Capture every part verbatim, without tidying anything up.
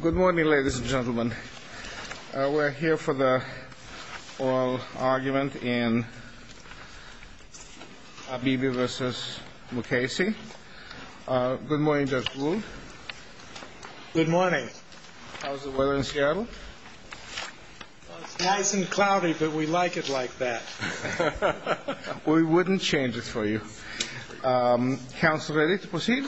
Good morning, ladies and gentlemen. Uh, we're here for the oral argument in Habibi versus Mukasey. Uh, good morning, Judge Gould. Good morning. How's the weather in Seattle? Well, it's nice and cloudy, but we like it like that. We wouldn't change it for you. Um, counsel ready to proceed?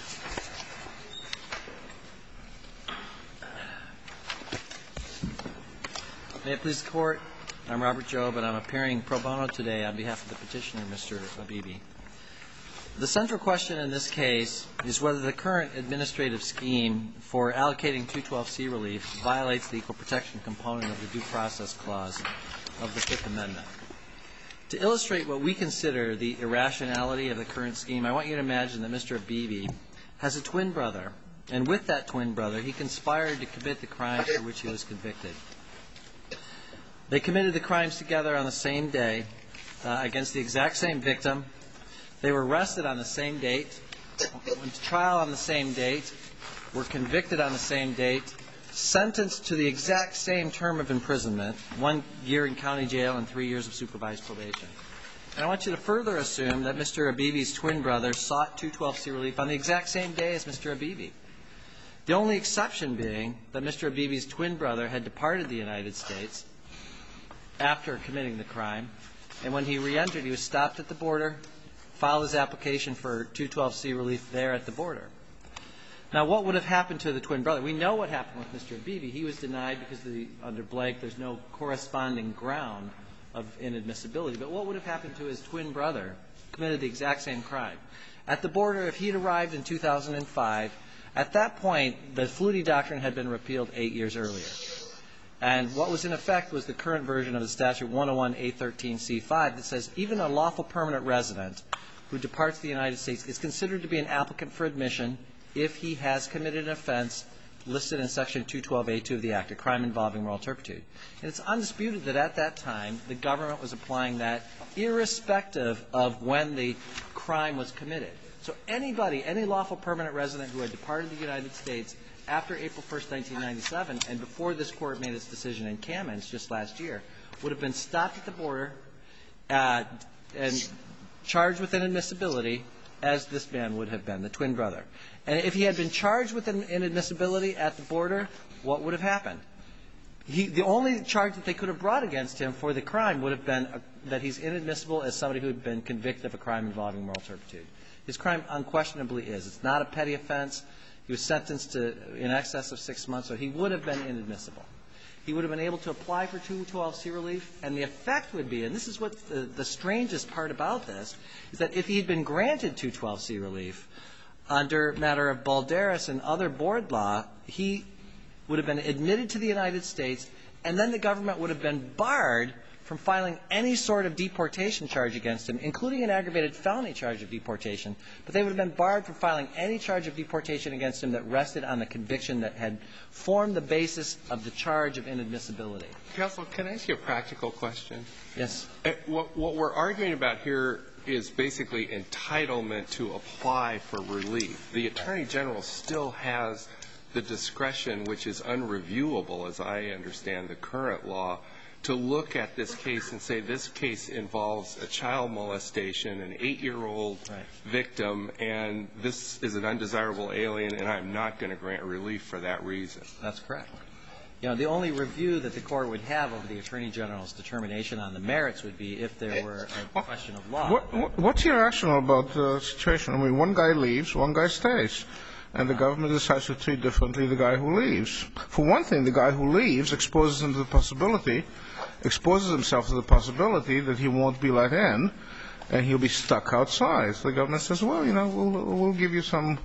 May it please the Court, I'm Robert Jobe, and I'm appearing pro bono today on behalf of the petitioner, Mister Habibi. The central question in this case is whether the current administrative scheme for allocating two twelve C relief violates the equal protection component of the Due Process Clause of the Fifth Amendment. To illustrate what we consider the irrationality of the current scheme, I want you to imagine that Mister Habibi has a twin brother, and with that twin brother, he conspired to commit the crime for which he was convicted. They committed the crimes together on the same day uh, against the exact same victim. They were arrested on the same date, went to trial on the same date, were convicted on the same date, sentenced to the exact same term of imprisonment, one year in county jail and three years of supervised probation. And I want you to further assume that Mister Habibi's twin brother sought two twelve C relief on the exact same day as Mister Habibi. The only exception being that Mister Habibi's twin brother had departed the United States after committing the crime, and when he re-entered, he was stopped at the border, filed his application for two twelve C relief there at the border. Now, what would have happened to the twin brother? We know what happened with Mister Habibi. He was denied because the, under Blake there's no corresponding ground of inadmissibility. But what would have happened to his twin brother who committed the exact same crime? At the border, if he had arrived in two thousand five, at that point, the Flutie Doctrine had been repealed eight years earlier. And what was in effect was the current version of the statute one oh one A thirteen C five that says even a lawful permanent resident who departs the United States is considered to be an applicant for admission if he has committed an offense listed in Section two twelve A two of the Act, a crime involving moral turpitude. And it's undisputed that at that time the government was applying that irrespective of when the crime was committed. So anybody, any lawful permanent resident who had departed the United States after April first, nineteen ninety-seven, and before this Court made its decision in Kamens just last year, would have been stopped at the border uh, and charged with inadmissibility as this man would have been, the twin brother. And if he had been charged with inadmissibility at the border, what would have happened? He, the only charge that they could have brought against him for the crime would have been a, that he's inadmissible as somebody who had been convicted of a crime involving moral turpitude. His crime unquestionably is. It's not a petty offense. He was sentenced to in excess of six months, so he would have been inadmissible. He would have been able to apply for two twelve C relief, and the effect would be, and this is what the, the strangest part about this, is that if he had been granted two twelve C relief under matter of Balderas and other board law, he would have been admitted to the United States, and then the government would have been barred from filing any sort of deportation charge against him, including an aggravated felony charge of deportation, but they would have been barred from filing any charge of deportation against him that rested on the conviction that had formed the basis of the charge of inadmissibility. Counsel, can I ask you a practical question? Yes. Uh, what, what we're arguing about here is basically entitlement to apply for relief. The Attorney General still has the discretion, which is unreviewable, as I understand the current law, to look at this case and say this case involves a child molestation, an eight-year-old right. victim, and this is an undesirable alien, and I'm not going to grant relief for that reason. That's correct. You know, the only review that the Court would have over the Attorney General's determination on the merits would be if there were a question of law. What, what, what's irrational about the situation? I mean, one guy leaves, one guy stays. And the government decides to treat differently the guy who leaves. For one thing, the guy who leaves exposes him to the possibility, exposes himself to the possibility that he won't be let in, and he'll be stuck outside. So the government says, well, you know, we'll, we'll give you some,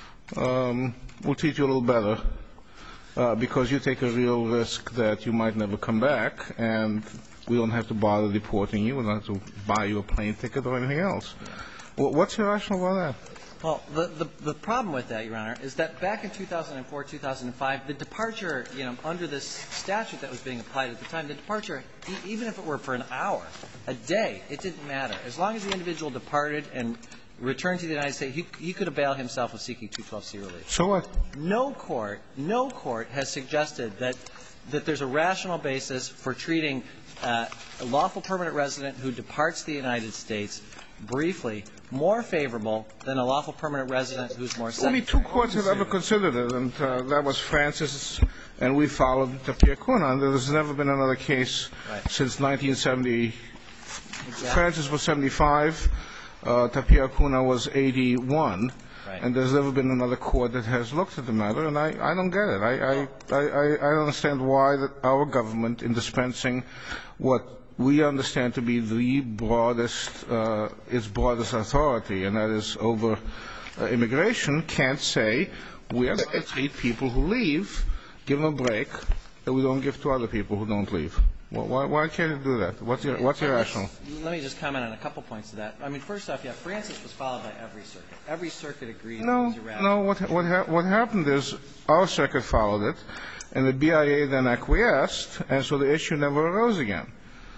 um, we'll treat you a little better, uh, because you take a real risk that you might never come back, and we don't have to bother deporting you, we don't have to buy you a plane ticket or anything else. Well, what's irrational about that? Well, the, the, the problem with that, Your Honor, is that back in two thousand four, two thousand five, the departure, you know, under this statute that was being applied at the time, the departure, e even if it were for an hour, a day, it didn't matter. As long as the individual departed and returned to the United States, he, he could avail himself of seeking two twelve C relief. So what? No court, no court has suggested that that there's a rational basis for treating uh, a lawful permanent resident who departs the United States briefly more favorable than a lawful permanent resident who's more Only sedentary. two courts have ever considered it, and uh, that was Francis, and we followed Tapia Kuna. And there's never been another case Right. since nineteen seventy. Exactly. Francis was seventy-five, uh, Tapia Kuna was eighty-one, Right. and there's never been another court that has looked at the matter, and I, I don't get it. I, I, I, I I don't understand why that our government, in dispensing what we understand to be the broadest, uh, its broadest authority, and that is over uh, immigration, can't say we are going to treat people who leave, give them a break, that we don't give to other people who don't leave. Well, why, why can't it do that? What's, your, what's irrational? Let me just comment on a couple points of that. I mean, first off, yeah, Francis was followed by every circuit. Every circuit agreed No, it was irrational. no. What what ha- what happened is our circuit followed it, and the B I A then acquiesced, and so the issue never arose again.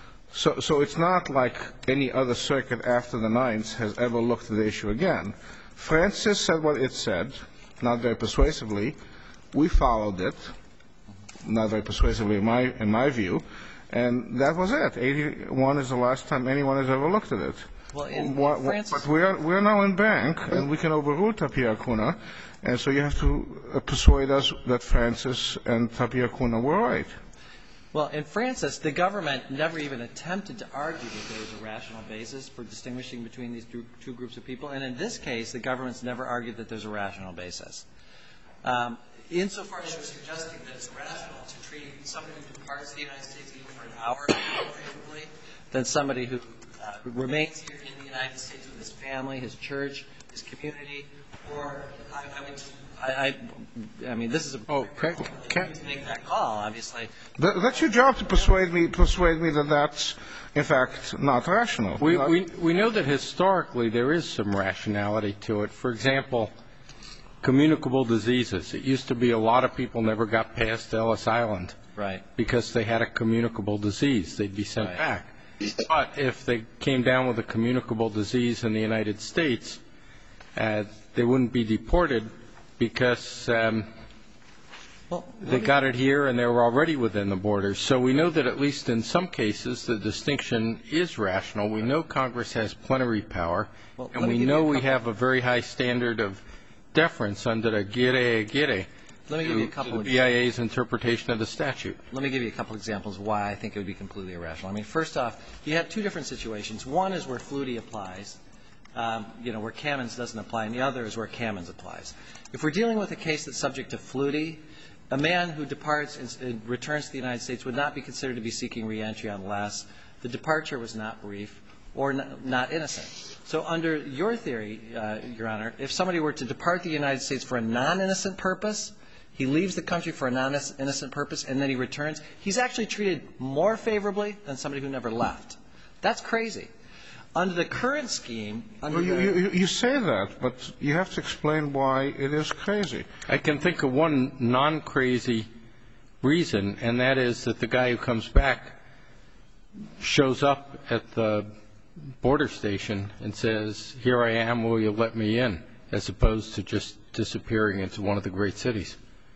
So so it's not like any other circuit after the Ninth has ever looked at the issue again. Francis said what it said, not very persuasively. We followed it, not very persuasively in my in my view, and that was it. eighty-one is the last time anyone has ever looked at it. Well, in, What- in what- Francis, but we are we are now in bank, and we can overrule Tapia Kuna, and so you have to uh, persuade us that Francis and Tapia Kuna were right. well, in Francis, the government never even attempted to argue that there was a rational basis for distinguishing between these two, two groups of people. And in this case, the government's never argued that there's a rational basis. Um, insofar as you're suggesting that it's rational to treat somebody who departs the United States even for an hour more favorably than somebody who uh, remains here in the United States with his family, his church, his community, or I, I would, I, I, I mean, this is a Oh, can- can- to make that call, obviously. That, that's your job to persuade me persuade me that that's in fact not rational. We, Not- we, we know that historically there is some rationality to it. For example, communicable diseases. It used to be a lot of people never got past Ellis Island Right. because they had a communicable disease. They'd be sent Right. back. But if they came down with a communicable disease in the United States, uh, they wouldn't be deported because um, Well, they got it here and they were already within the borders. So we know that at least in some cases the distinction is rational. We know Congress has plenary power, Well, and let me we give know you a we couple- have a very high standard of deference under the gire gire Let me give you a to couple the of B I A's interpretation of the statute. Let me give you a couple examples why I think it would be completely irrational. I mean, first off, you have two different situations. One is where Flutie applies, um, you know, where Kamens doesn't apply, and the other is where Kamens applies. If we're dealing with a case that's subject to Flutie, a man who departs and, and returns to the United States would not be considered to be seeking reentry unless the departure was not brief or not, not innocent. So under your theory, uh, Your Honor, if somebody were to depart the United States for a non-innocent purpose, he leaves the country for a non-innocent purpose, and then he returns, he's actually treated more favorably than somebody who never left. That's crazy. Under the current scheme, under Well, you, the, you, you say that, but you have to explain why it is crazy. I can think of one non-crazy reason, and that is that the guy who comes back shows up at the border station and says, "Here I am, will you let me in?" as opposed to just disappearing into one of the great cities.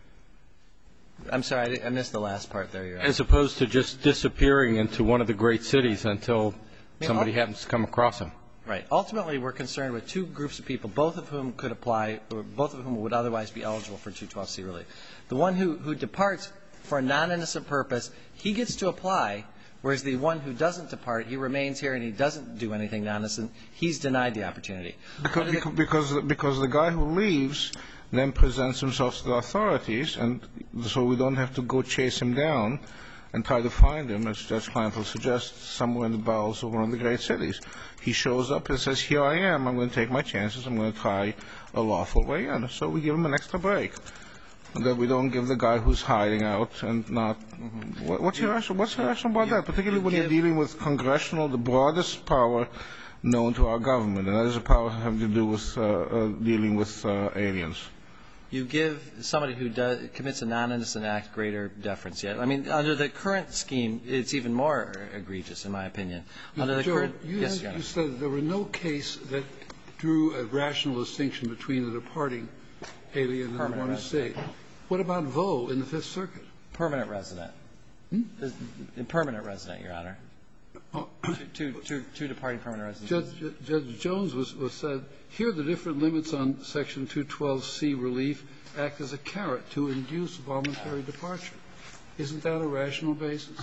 I'm sorry, I, I missed the last part there, Your Honor. As opposed to just disappearing into one of the great cities until mean, somebody all- happens to come across him. Right. Ultimately, we're concerned with two groups of people, both of whom could apply, or both of whom would otherwise be eligible for two twelve C relief. The one who, who departs for a non-innocent purpose, he gets to apply, whereas the one who doesn't depart, he remains here and he doesn't do anything non-innocent, he's denied the opportunity. Because, Under the- because, because the guy who leaves then presents himself to the authorities, and so we don't have to go chase him down and try to find him, as Judge Kleinfeld suggests, somewhere in the bowels of one of the great cities. He shows up and says, "Here I am. I'm going to take my chances. I'm going to try a lawful way in." So we give him an extra break. And that we don't give the guy who's hiding out and not. What, what's irrational? What's irrational about that? Particularly when you're dealing with congressional, the broadest power known to our government, and that is a power having to do with uh, uh, dealing with uh, aliens. You give somebody who does, commits a non-innocent act greater deference yet. I mean, under the current scheme, it's even more egregious, in my opinion. Under the Joe, current, you, yes, had- Your Honor. you said there were no case that drew a rational distinction between the departing alien and the Permanent one who stayed. What about Vo in the Fifth Circuit? Permanent resident. Hmm? Permanent resident, Your Honor. Oh. Two, two, two, two departing permanent residents. Judge, Judge Jones was, was said, here the different limits on Section two twelve C relief act as a carrot to induce voluntary departure. Isn't that a rational basis?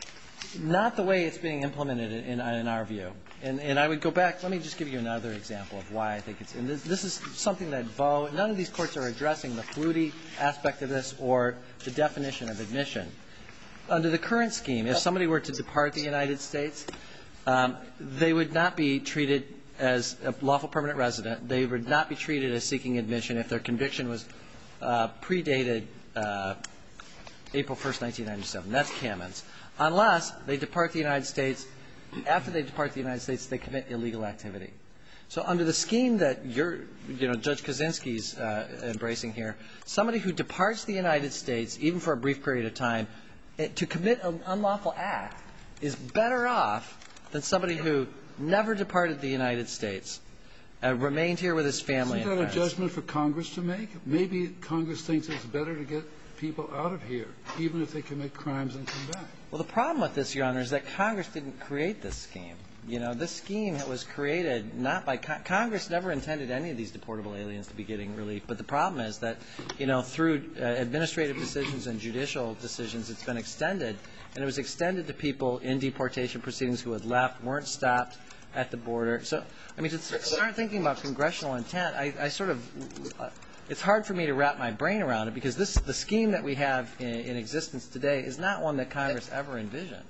Not the way it's being implemented in, in our view. And, and I would go back, let me just give you another example of why I think it's, and this, this is something that Vo, none of these courts are addressing the Flutie aspect of this or the definition of admission. Under the current scheme, if somebody were to depart the United States, um, they would not be treated as a lawful permanent resident. They would not be treated as seeking admission if their conviction was uh, predated uh, April first, nineteen ninety-seven. That's Kamens. Unless they depart the United States, after they depart the United States, they commit illegal activity. So under the scheme that you're, you know, Judge Kaczynski's uh, embracing here, somebody who departs the United States, even for a brief period of time, to commit an unlawful act is better off than somebody who never departed the United States, uh, remained here with his family and friends. Isn't that a judgment for Congress to make? Maybe Congress thinks it's better to get people out of here, even if they commit crimes and come back. Well, the problem with this, Your Honor, is that Congress didn't create this scheme. You know, this scheme was created not by Con Congress never intended any of these deportable aliens to be getting relief. But the problem is that, you know, through uh, administrative decisions and judicial decisions, it's been extended, and it was extended to people in deportation proceedings who had left, weren't stopped at the border. So, I mean, to start thinking about congressional intent, I, I sort of, uh, it's hard for me to wrap my brain around it because this, the scheme that we have in, in existence today is not one that Congress ever envisioned.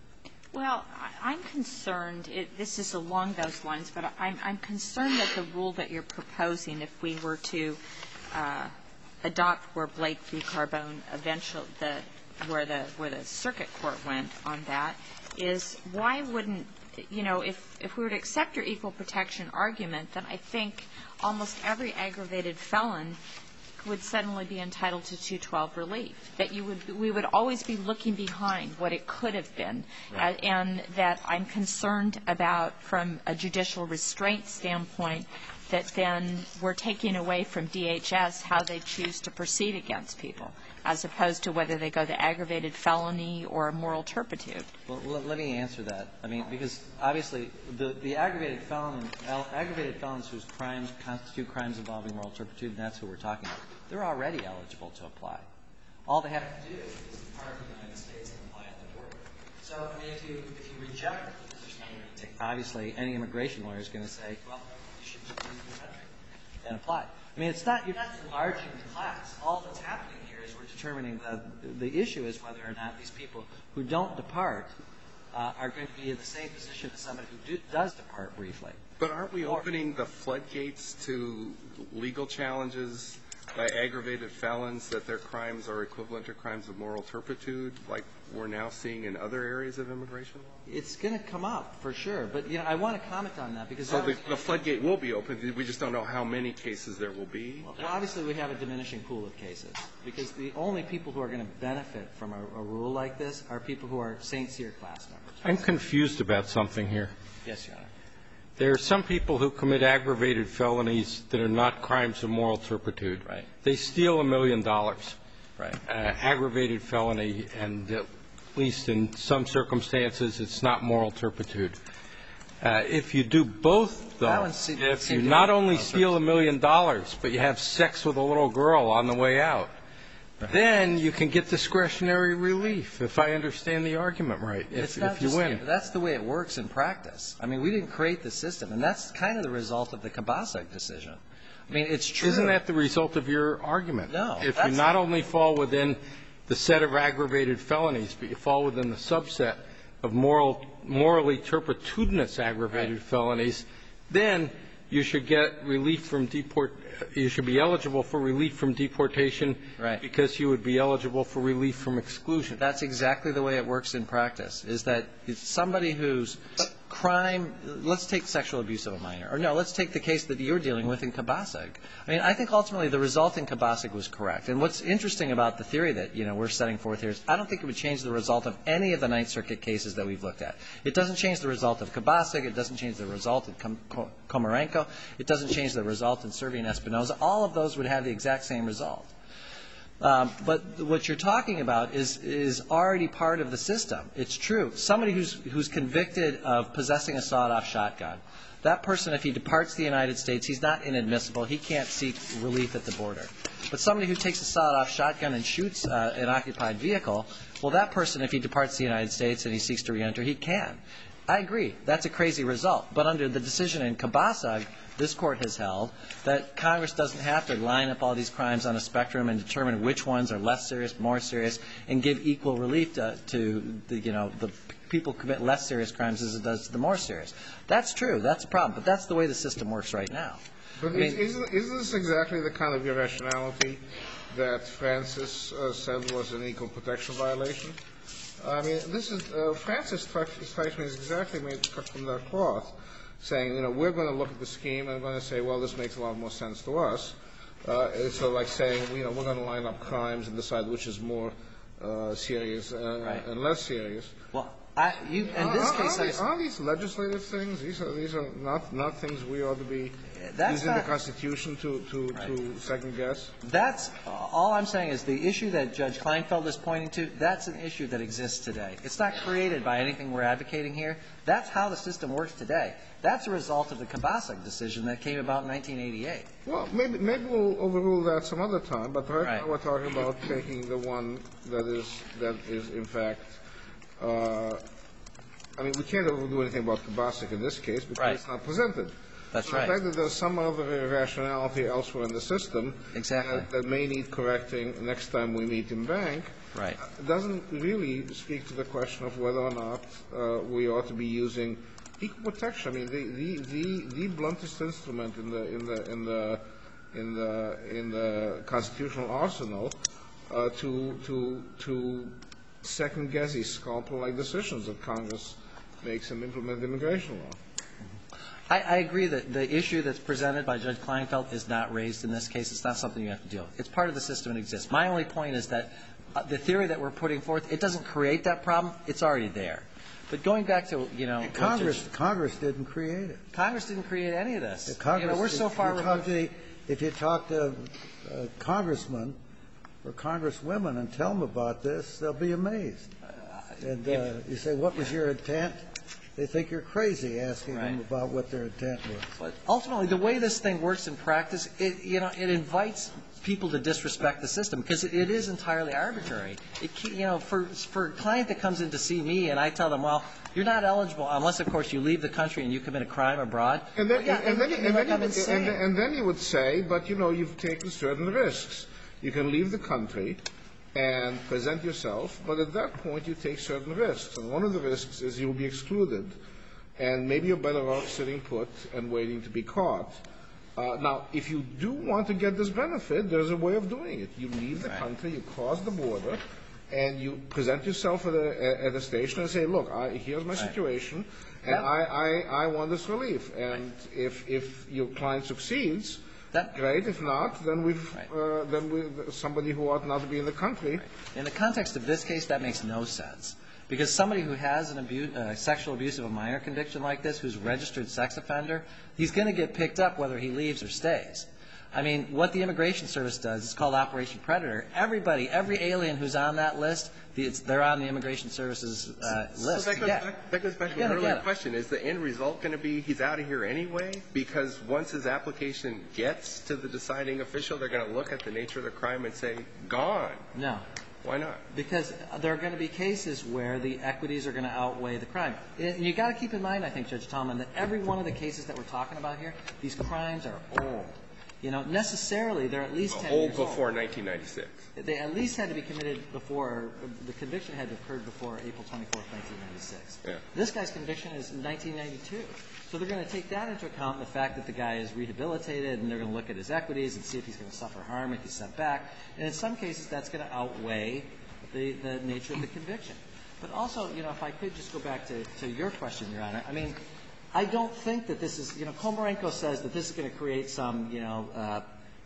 Well, I- I'm concerned, it, this is along those lines, but I'm, I'm concerned that the rule that you're proposing, if we were to uh, adopt where Blake v. Carbone eventually, the, where, the, where the circuit court went on that, is why wouldn't, you know, if, if we were to accept your equal protection argument, then I think almost every aggravated felon would suddenly be entitled to two twelve relief, that you would, we would always be looking behind what it could have been, right. uh, and that I'm concerned about from a judicial restraint standpoint that then we're taking away from D H S how they choose to proceed against people, as opposed to whether they go to aggravated felony or moral turpitude. Well, let, let me answer that. I mean, because obviously the, the aggravated felon, aggravated felons whose crimes constitute crimes involving moral turpitude, and that's who we're talking about, they're already eligible to apply. All they have to do is depart the United States and apply at the border. So, I mean, if you, if you reject the position I'm going to take, obviously any immigration lawyer is going to say, well, you should just leave the country and apply. I mean, it's not, you're not enlarging the class. All that's happening here is we're determining the, the issue is whether or not these people who don't depart uh, are going to be in the same position as somebody who do, does depart briefly. But aren't we opening the floodgates to legal challenges by aggravated felons that their crimes are equivalent to crimes of moral turpitude, like we're now seeing in other areas of immigration law? It's going to come up, for sure. But, you know, I want to comment on that because... So the, the floodgate will be open. We just don't know how many cases there will be. Well, obviously, we have a diminishing pool of cases because the only people who are going to benefit from a, a rule like this are people who are Saint Cyr class members. I'm confused about something here. Yes, Your Honor. There are some people who commit aggravated felonies that are not crimes of moral turpitude. Right. They steal a million dollars. Right. Uh, aggravated felony, and at least in some circumstances, it's not moral turpitude. Uh, if you do both, though, if you not only steal a million dollars, but you have sex with a little girl on the way out, right, then you can get discretionary relief, if I understand the argument right, if, if you win. That's the way it works in practice. I mean, we didn't create the system, and that's kind of the result of the Kabasek decision. I mean, it's true. Isn't that the result of your argument? No. If you not only fall within the set of aggravated felonies, but you fall within the subset of moral, morally turpitudinous aggravated right. felonies, then you should get relief from deport. You should be eligible for relief from deportation, right, because you would be eligible for relief from exclusion. That's exactly the way it works in practice. Is that it's somebody whose crime, let's take sexual abuse of a minor. Or no, let's take the case that you're dealing with in Kabasig. I mean, I think ultimately the result in Kabasig was correct. And what's interesting about the theory that, you know, we're setting forth here is I don't think it would change the result of any of the Ninth Circuit cases that we've looked at. It doesn't change the result of Kabasig. It doesn't change the result of Com- Komarenko. It doesn't change the result in Servian Espinoza. All of those would have the exact same result. Um, but what you're talking about is is already part of the system. It's true. Somebody who's who's convicted of possessing a sawed-off shotgun, that person, if he departs the United States, he's not inadmissible. He can't seek relief at the border. But somebody who takes a sawed-off shotgun and shoots uh, an occupied vehicle, well, that person, if he departs the United States and he seeks to reenter, he can. I agree. That's a crazy result. But under the decision in Kabasig, this Court has held that Congress doesn't have to line up all these crimes on a spectrum and determine which ones are less serious, more serious, and give equal relief to, to the, you know, the people who commit less serious crimes as it does to the more serious. That's true. That's a problem. But that's the way the system works right now. But I mean, is, is this exactly the kind of irrationality that Francis uh, said was an equal protection violation? I mean, this is uh, Francis strikes me as exactly made cut from that cloth, saying, you know, we're going to look at the scheme and going to say, well, this makes a lot more sense to us. Uh, it's sort of like saying, you know, we're going to line up crimes and decide which is more uh, serious uh, right. and less serious. Well, I, you, in this are, case, are, I, these, are these legislative things? These are these are not not things we ought to be That's using not, the Constitution to to, right. to second guess. That's all I'm saying is the issue that Judge Kleinfeld is pointing to. That's an issue that exists today. It's not created by anything we're advocating here. That's how the system works today. That's a result of the Kabasig decision that came about in nineteen eighty-eight. Well, maybe maybe we'll overrule that some other time. But right, Right. now we're talking about taking the one that is that is in fact. Uh, I mean, we can't do anything about Kabasik in this case because Right. it's not presented. That's so right. The fact that there's some other irrationality elsewhere in the system Exactly. that, that may need correcting next time we meet in bank Right. uh, doesn't really speak to the question of whether or not uh, we ought to be using equal protection. I mean, the, the, the, the bluntest instrument in the in the in the in the in the constitutional arsenal uh, to to to second guess these scalpel-like decisions that Congress makes and implement immigration law. I, I agree that the issue that's presented by Judge Kleinfeld is not raised in this case. It's not something you have to deal with. It's part of the system that exists. My only point is that uh, the theory that we're putting forth, it doesn't create that problem. It's already there. But going back to, you know, Congress, Judge, Congress didn't create it. Congress didn't create any of this. The Congress, you know, we're so if far you removed. talk to, if you talk to uh, congressmen or congresswomen and tell them about this, they'll be amazed. And uh, you say, what was your intent? They think you're crazy asking Right. them about what their intent was. But ultimately, the way this thing works in practice, it, you know, it invites people to disrespect the system because it, it is entirely arbitrary. It, you know, for for a client that comes in to see me and I tell them, well, you're not eligible unless, of course, you leave the country and you commit a crime abroad. And then, well, yeah, and, then, look at and, me like then I'm you would, insane. and, and then you would say, but you know, you've taken certain risks. You can leave the country and present yourself, but at that point you take certain risks. And one of the risks is you'll be excluded, and maybe you're better off sitting put and waiting to be caught. Uh, now, if you do want to get this benefit, there's a way of doing it. You leave the Right. country, you cross the border, and you present yourself at a, at a station and say, look, I, here's my Right. situation, and That- I, I, I want this relief. And if, if your client succeeds, That- great. If not, then we've Right. uh, then we somebody who ought not to be in the country. In the context of this case, that makes no sense. Because somebody who has an abuse, uh, sexual abuse of a minor conviction like this, who's a registered sex offender, he's going to get picked up whether he leaves or stays. I mean, what the Immigration Service does is called Operation Predator. Everybody, every alien who's on that list, the, it's, they're on the Immigration Service's uh, list. So that goes, Yeah. back, that goes back to You're an gonna earlier get 'em. question. Is the end result going to be he's out of here anyway? Because once his application gets to the deciding official, they're going to look at the nature of the crime and say, gone. No. Why not? Because there are going to be cases where the equities are going to outweigh the crime. And you got to keep in mind, I think, Judge Tallman, that every one of the cases that we're talking about here, these crimes are old. You know, necessarily they're at least ten Old years old. before nineteen ninety-six. They at least had to be committed before, the conviction had to have occurred before April twenty-fourth, nineteen ninety-six. Yeah. This guy's conviction is in nineteen ninety-two. So they're going to take that into account, the fact that the guy is rehabilitated, and they're going to look at his equities and see if he's going to suffer harm if he's sent back. And in some cases, that's going to outweigh the, the nature of the conviction. But also, you know, if I could just go back to, to your question, Your Honor, I mean, I don't think that this is, you know, Komarenko says that this is going to create some, you know, uh,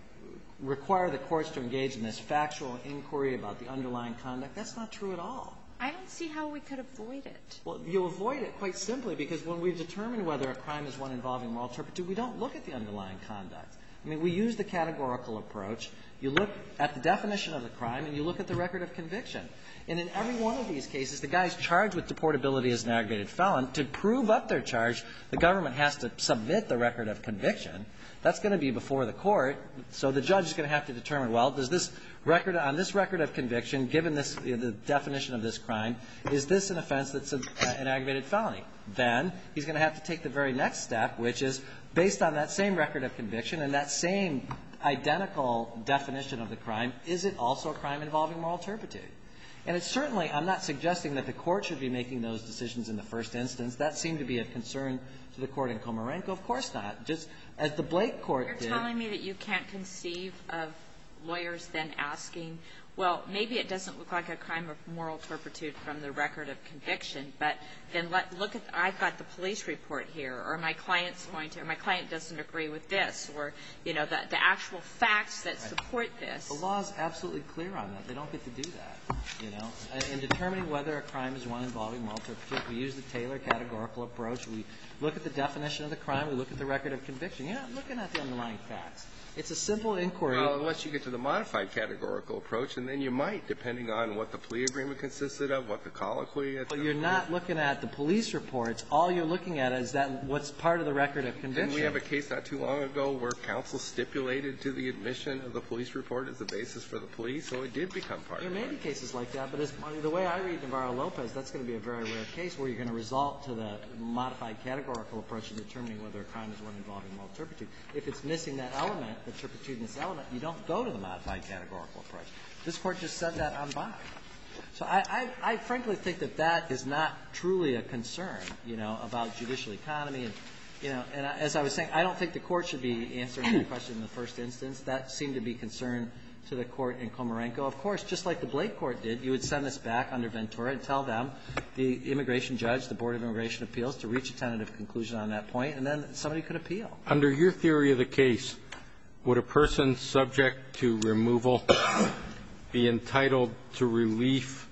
require the courts to engage in this factual inquiry about the underlying conduct. That's not true at all. I don't see how we could avoid it. Well, you avoid it quite simply because when we've determined whether a crime is one involving moral turpitude, we don't look at the underlying conduct. I mean, we use the categorical approach. You look at the definition of the crime and you look at the record of conviction. And in every one of these cases, the guy's charged with deportability as an aggravated felon. To prove up their charge, the government has to submit the record of conviction. That's going to be before the court. So the judge is going to have to determine, well, does this record, on this record of conviction, given this, the definition of this crime, is this an offense that's a, an aggravated felony? Then he's going to have to take the very next step, which is based on that same record of conviction and that same identical definition of the crime, is it also a crime involving moral turpitude? And it's certainly, I'm not suggesting that the court should be making those decisions in the first instance. That seemed to be of concern to the court in Komarenko. Of course not. Just as the Blake court did. You're telling me that you can't conceive of lawyers then asking, well, maybe it doesn't look like a crime of moral turpitude from the record of conviction, but then let, look at, I've got the police report here, or my client's going to, or my client doesn't agree with this, or, you know, the, the actual facts that support this. The law is absolutely clear on that. They don't get to do that, you know. In determining whether a crime is one involving moral turpitude, we use the Taylor categorical approach. We look at the definition of the crime. We look at the record of conviction. You're not looking at the underlying facts. It's a simple inquiry. Well, unless you get to the modified categorical approach, and then you might, depending on what the plea agreement consisted of, what the colloquy. But you're not looking at the police reports. All you're looking at is that what's part of the record of conviction. Didn't we have a case not too long ago where counsel stipulated to the admission of the police report as the basis for the plea? So it did become part there of it. There may be cases like that, but as, the way I read Navarro-Lopez, that's going to be a very rare case where you're going to resort to the modified categorical approach in determining whether a crime is one involving moral turpitude. If it's missing that element, the turpitudinous element, you don't go to the modified categorical approach. This Court just said that on by. So I, I, I frankly think that that is not truly a concern, you know, about judicial economy. And, you know, and I, as I was saying, I don't think the Court should be answering that question in the first instance. That seemed to be concern to the Court in Komarenko. Of course, just like the Blake Court did, you would send this back under Ventura and tell them, the immigration judge, the Board of Immigration Appeals, to reach a tentative conclusion on that point, and then somebody could appeal. Under your theory of the case, would a person subject to removal be entitled to relief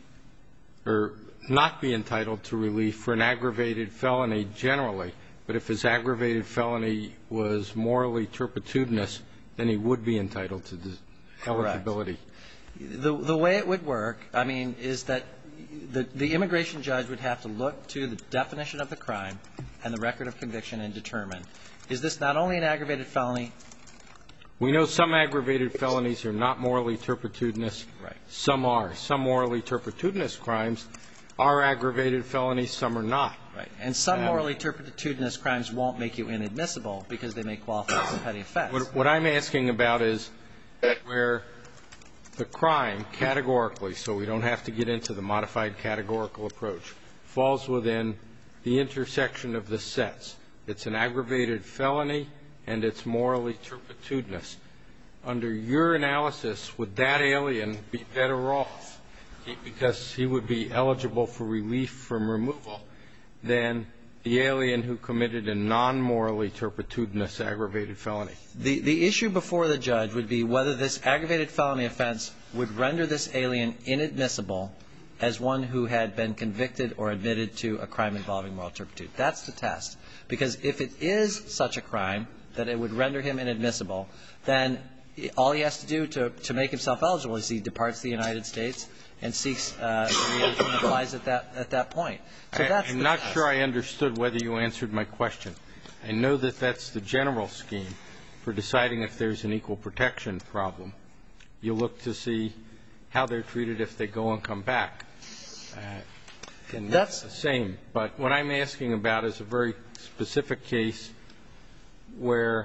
or not be entitled to relief for an aggravated felony generally, but if his aggravated felony was morally turpitudinous, then he would be entitled to eligibility? The, the way it would work, I mean, is that the, the immigration judge would have to look to the definition of the crime and the record of conviction and determine, is this not only an aggravated felony? We know some aggravated felonies are not morally turpitudinous. Right. Some are. Some morally turpitudinous crimes are aggravated felonies, some are not. Right. And some morally turpitudinous crimes won't make you inadmissible because they may qualify as a petty offense. What, what I'm asking about is where the crime categorically, so we don't have to get into the modified categorical approach, falls within the intersection of the sets. It's an aggravated felony and it's morally turpitudinous. Under your analysis, would that alien be better off because he would be eligible for relief from removal than the alien who committed a non-morally turpitudinous aggravated felony? The, the issue before the judge would be whether this aggravated felony offense would render this alien inadmissible as one who had been convicted or admitted to a crime involving moral turpitude. That's the test. Because if it is such a crime that it would render him inadmissible, then all he has to do to, to make himself eligible is he departs the United States and seeks uh, reentry and applies at that, at that point. So that's I'm the not test. sure I understood whether you answered my question. I know that that's the general scheme for deciding if there's an equal protection problem. You look to see how they're treated if they go and come back. Uh, and that's the same. But what I'm asking about is a very specific case where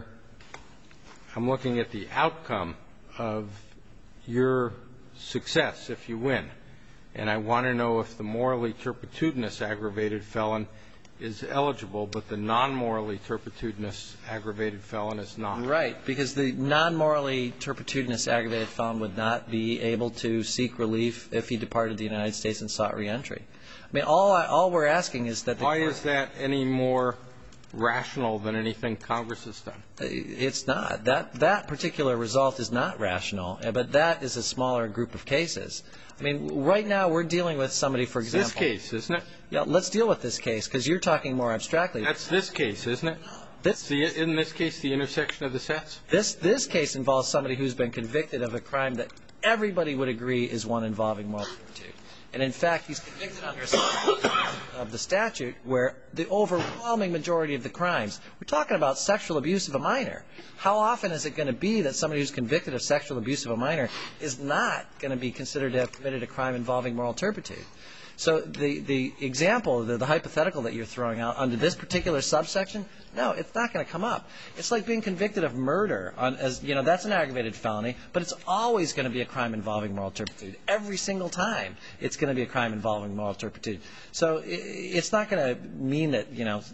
I'm looking at the outcome of your success if you win. And I want to know if the morally turpitudinous aggravated felon is eligible, but the non-morally turpitudinous aggravated felon is not. Right, because the non-morally turpitudinous aggravated felon would not be able to seek relief if he departed the United States and sought reentry. I mean, all I, all we're asking is that the Why court, is that any more rational than anything Congress has done? It's not. That that particular result is not rational, but that is a smaller group of cases. I mean, right now we're dealing with somebody, for example. This case, isn't it? Yeah, let's deal with this case, because you're talking more abstractly. That's this case, isn't it? This, the, in this case, the intersection of the sets? This, this case involves somebody who's been convicted of a crime that everybody would agree is one involving moral turpitude. And in fact, he's convicted under a section of the statute where the overwhelming majority of the crimes, we're talking about sexual abuse of a minor. How often is it going to be that somebody who's convicted of sexual abuse of a minor is not going to be considered to have committed a crime involving moral turpitude? So the, the example, the, the hypothetical that you're throwing out under this particular subsection, no, it's not going to come up. It's like being convicted of murder. On, as you know, that's an aggravated felony, but it's always going to be a crime involving moral turpitude. Every single time, it's going to be a crime involving moral turpitude. So it, it's not going to mean that, you know,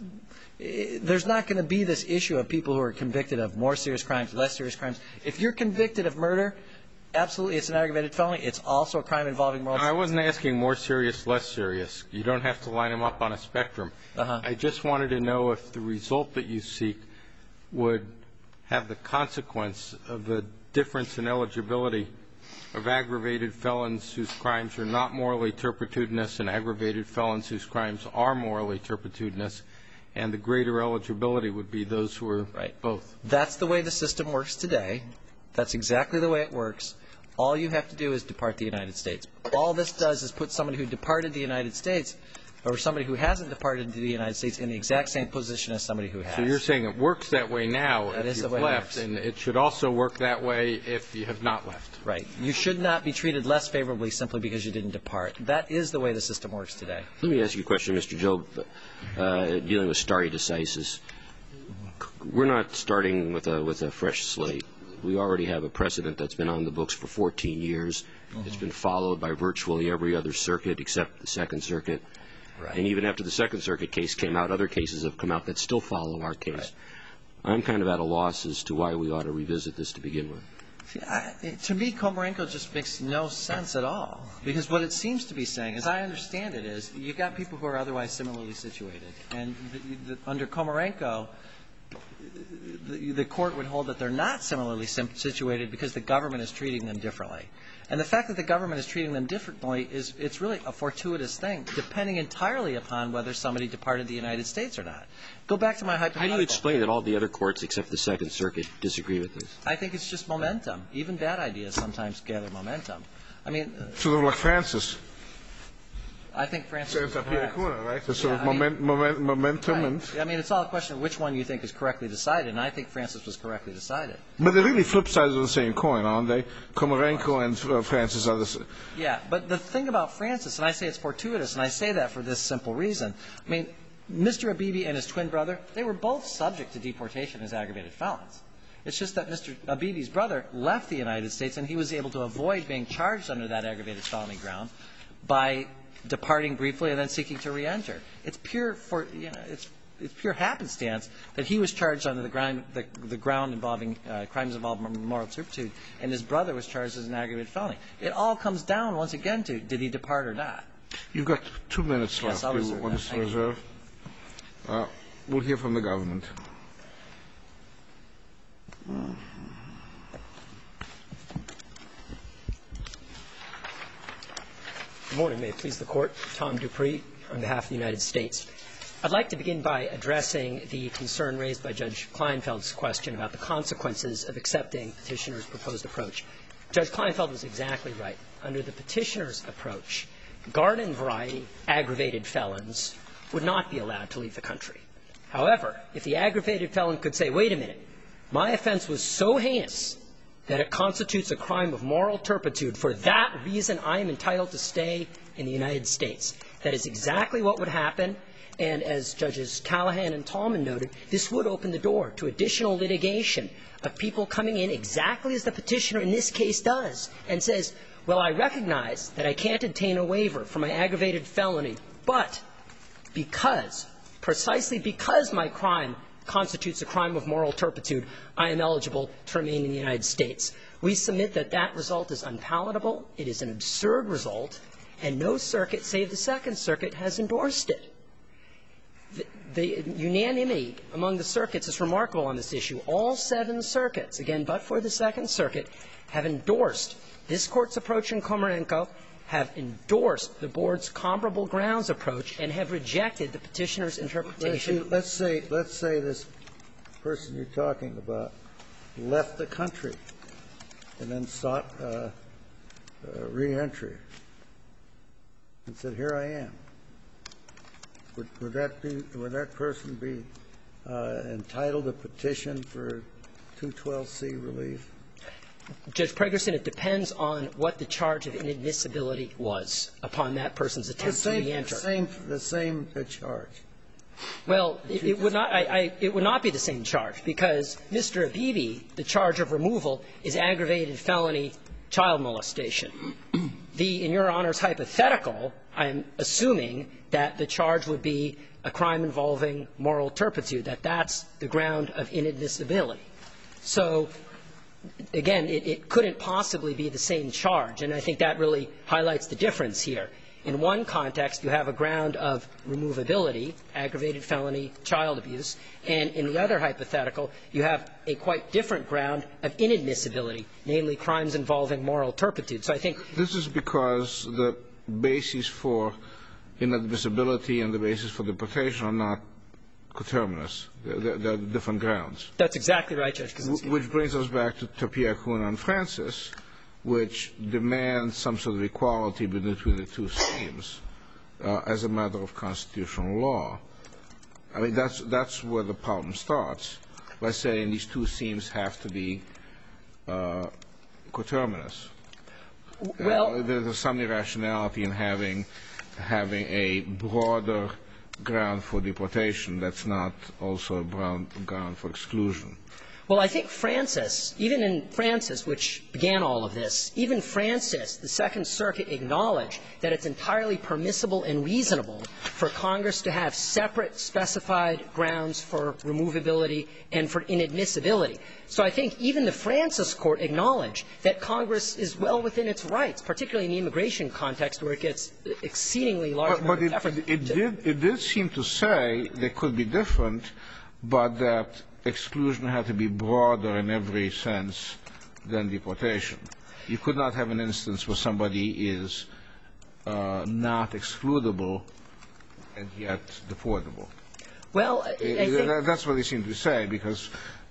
it, there's not going to be this issue of people who are convicted of more serious crimes, less serious crimes. If you're convicted of murder, absolutely, it's an aggravated felony. It's also a crime involving moral turpitude. I wasn't asking more serious, less serious. You don't have to line them up on a spectrum. Uh-huh. I just wanted to know if the result that you seek would have the consequence of the difference in eligibility of aggravated felons whose crimes are not morally turpitudinous and aggravated felons whose crimes are morally turpitudinous, and the greater eligibility would be those who are right. both. That's the way the system works today. That's exactly the way it works. All you have to do is depart the United States. All this does is put somebody who departed the United States or somebody who hasn't departed the United States in the exact same position as somebody who has. So you're saying it works that way now That if is you've the way it left, works. and it should also work that way if you have not left. Right. You should not be treated less favorably simply because you didn't depart. That is the way the system works today. Let me ask you a question, Mister Job, uh, dealing with stare decisis. We're not starting with a, with a fresh slate. We already have a precedent that's been on the books for fourteen years. Mm-hmm. It's been followed by virtually every other circuit except the Second Circuit. Right. And even after the Second Circuit case came out, other cases have come out that still follow our case. Right. I'm kind of at a loss as to why we ought to revisit this to begin with. See, I, to me, Komarenko just makes no sense at all. Because what it seems to be saying, as I understand it, is you've got people who are otherwise similarly situated. And the, the, under Komarenko, the, the court would hold that they're not similarly situated because the government is treating them differently. And the fact that the government is treating them differently is it's really a fortuitous thing, depending entirely upon whether somebody departed the United States or not. Go back to my hypothetical. How do you explain that all the other courts except the Second Circuit disagree with this? I think it's just momentum. Even bad ideas sometimes gather momentum. I mean, uh, sort of like Francis. I think Francis is correct. Right? The sort Yeah, of moment, mean, moment, momentum. Right. And I mean, it's all a question of which one you think is correctly decided, and I think Francis was correctly decided. But they're really flip sides of the same coin, aren't they? Komarenko and uh, Francis are the same. Yeah, but the thing about Francis, and I say it's fortuitous, and I say that for this simple reason. I mean, Mister Abebe and his twin brother, they were both subject to deportation as aggravated felons. It's just that Mister Abebe's brother left the United States, and he was able to avoid being charged under that aggravated felony ground by departing briefly and then seeking to reenter. It's pure for you know it's it's pure happenstance that he was charged under the ground the, the ground involving uh, crimes involving moral turpitude, and his brother was charged as an aggravated felony. It all comes down once again to did he depart or not. You've got two minutes left. Yes, I'll Do you reserve want that. to reserve? Uh, we'll hear from the government. Good morning. May it please the Court. Tom Dupree on behalf of the United States. I'd like to begin by addressing the concern raised by Judge Kleinfeld's question about the consequences of accepting Petitioner's proposed approach. Judge Kleinfeld was exactly right. Under the Petitioner's approach, garden variety aggravated felons would not be allowed to leave the country. However, if the aggravated felon could say, wait a minute, my offense was so heinous that it constitutes a crime of moral turpitude. For that reason, I am entitled to stay in the United States. That is exactly what would happen. And as Judges Callahan and Tallman noted, this would open the door to additional litigation of people coming in exactly as the Petitioner in this case does and says, well, I recognize that I can't obtain a waiver for my aggravated felony, but because precisely because my crime constitutes a crime of moral turpitude, I am eligible to remain in the United States. We submit that that result is unpalatable. It is an absurd result, and no circuit, save the Second Circuit, has endorsed it. The, the unanimity among the circuits is remarkable on this issue. All seven circuits, again, but for the Second Circuit, have endorsed this Court's approach in Komarenko, have endorsed the Board's comparable grounds approach, and have rejected the Petitioner's interpretation. Let's say, let's say this person you're talking about left the country and then sought uh, uh, reentry and said, "Here I am." Would, would that be? Would that person be uh, entitled to petition for two twelve C relief? Judge Pregerson, it depends on what the charge of inadmissibility was upon that person's attempt same, to reenter. The same, the same charge. Well, it, it would not. I, I, it would not be the same charge because Mister Abebe, the charge of removal is aggravated felony child molestation. The, in Your Honor's hypothetical, I'm assuming that the charge would be a crime involving moral turpitude. That that's the ground of inadmissibility. So. Again, it, it couldn't possibly be the same charge, and I think that really highlights the difference here. In one context, you have a ground of removability, aggravated felony child abuse, and in the other hypothetical, you have a quite different ground of inadmissibility, namely crimes involving moral turpitude. So I think this is because the basis for inadmissibility and the basis for deportation are not coterminous. They're, they're different grounds. That's exactly right, Judge Kaczynski. Which brings us back to Tapia, Kuna, and Francis, which demands some sort of equality between the two schemes uh, as a matter of constitutional law. I mean, that's, that's where the problem starts, by saying these two schemes have to be uh, coterminous. Well, uh, there's some irrationality in having, having a broader ground for deportation that's not also a ground, ground for exclusion. Well, I think Francis, even in Francis, which began all of this, even Francis, the Second Circuit acknowledged that it's entirely permissible and reasonable for Congress to have separate specified grounds for removability and for inadmissibility. So I think even the Francis Court acknowledged that Congress is well within its rights, particularly in the immigration context where it gets exceedingly large. But, but it, it, it, did, it did seem to say they could be different, but that exclusion had to be broader in every sense than deportation. You could not have an instance where somebody is uh, not excludable and yet deportable. Well, I, I think that's what they seem to say, because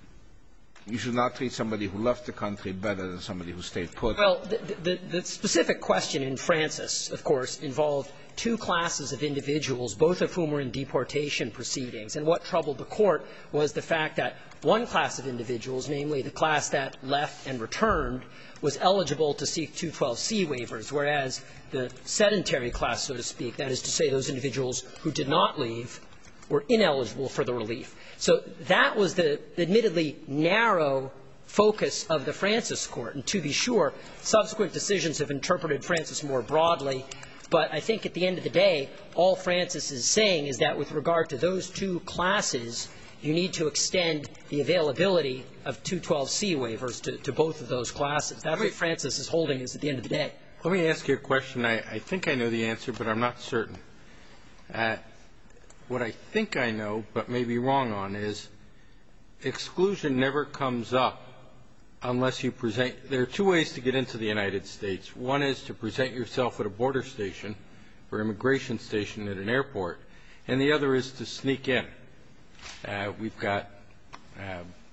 you should not treat somebody who left the country better than somebody who stayed put. Well, the, the, the specific question in Francis, of course, involved two classes of individuals, both of whom were in deportation proceedings. And what troubled the Court was the fact that one class of individuals, namely the class that left and returned, was eligible to seek two twelve C waivers, whereas the sedentary class, so to speak, that is to say those individuals who did not leave, were ineligible for the relief. So that was the admittedly narrow focus of the Francis Court. And to be sure, subsequent decisions have interpreted Francis more broadly. But I think at the end of the day, all Francis is saying is that with regard to those two classes, you need to extend the availability of two twelve C waivers to, to both of those classes. That's what Francis is holding is at the end of the day. Let me ask you a question. I, I think I know the answer, but I'm not certain. Uh, what I think I know, but may be wrong on, is exclusion never comes up unless you present – there are two ways to get into the United States. One is to present yourself at a border station or immigration station at an airport, and the other is to sneak in. Uh, we've got uh,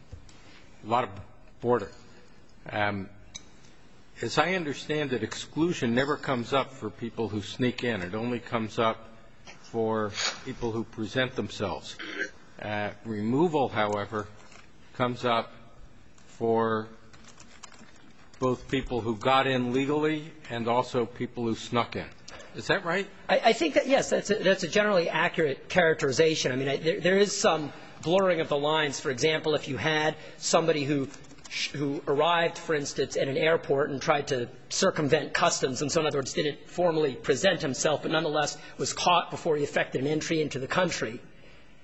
a lot of border. Um, as I understand it, exclusion never comes up for people who sneak in. It only comes up for people who present themselves. Uh, removal, however, comes up for both people who got in legally and also people who snuck in. Is that right? I, I think that, yes, that's a, that's a generally accurate characterization. I mean, I, there, there is some blurring of the lines. For example, if you had somebody who who arrived, for instance, at an airport and tried to circumvent customs, and so in other words didn't formally present himself, but nonetheless was caught before he effected an entry into the country,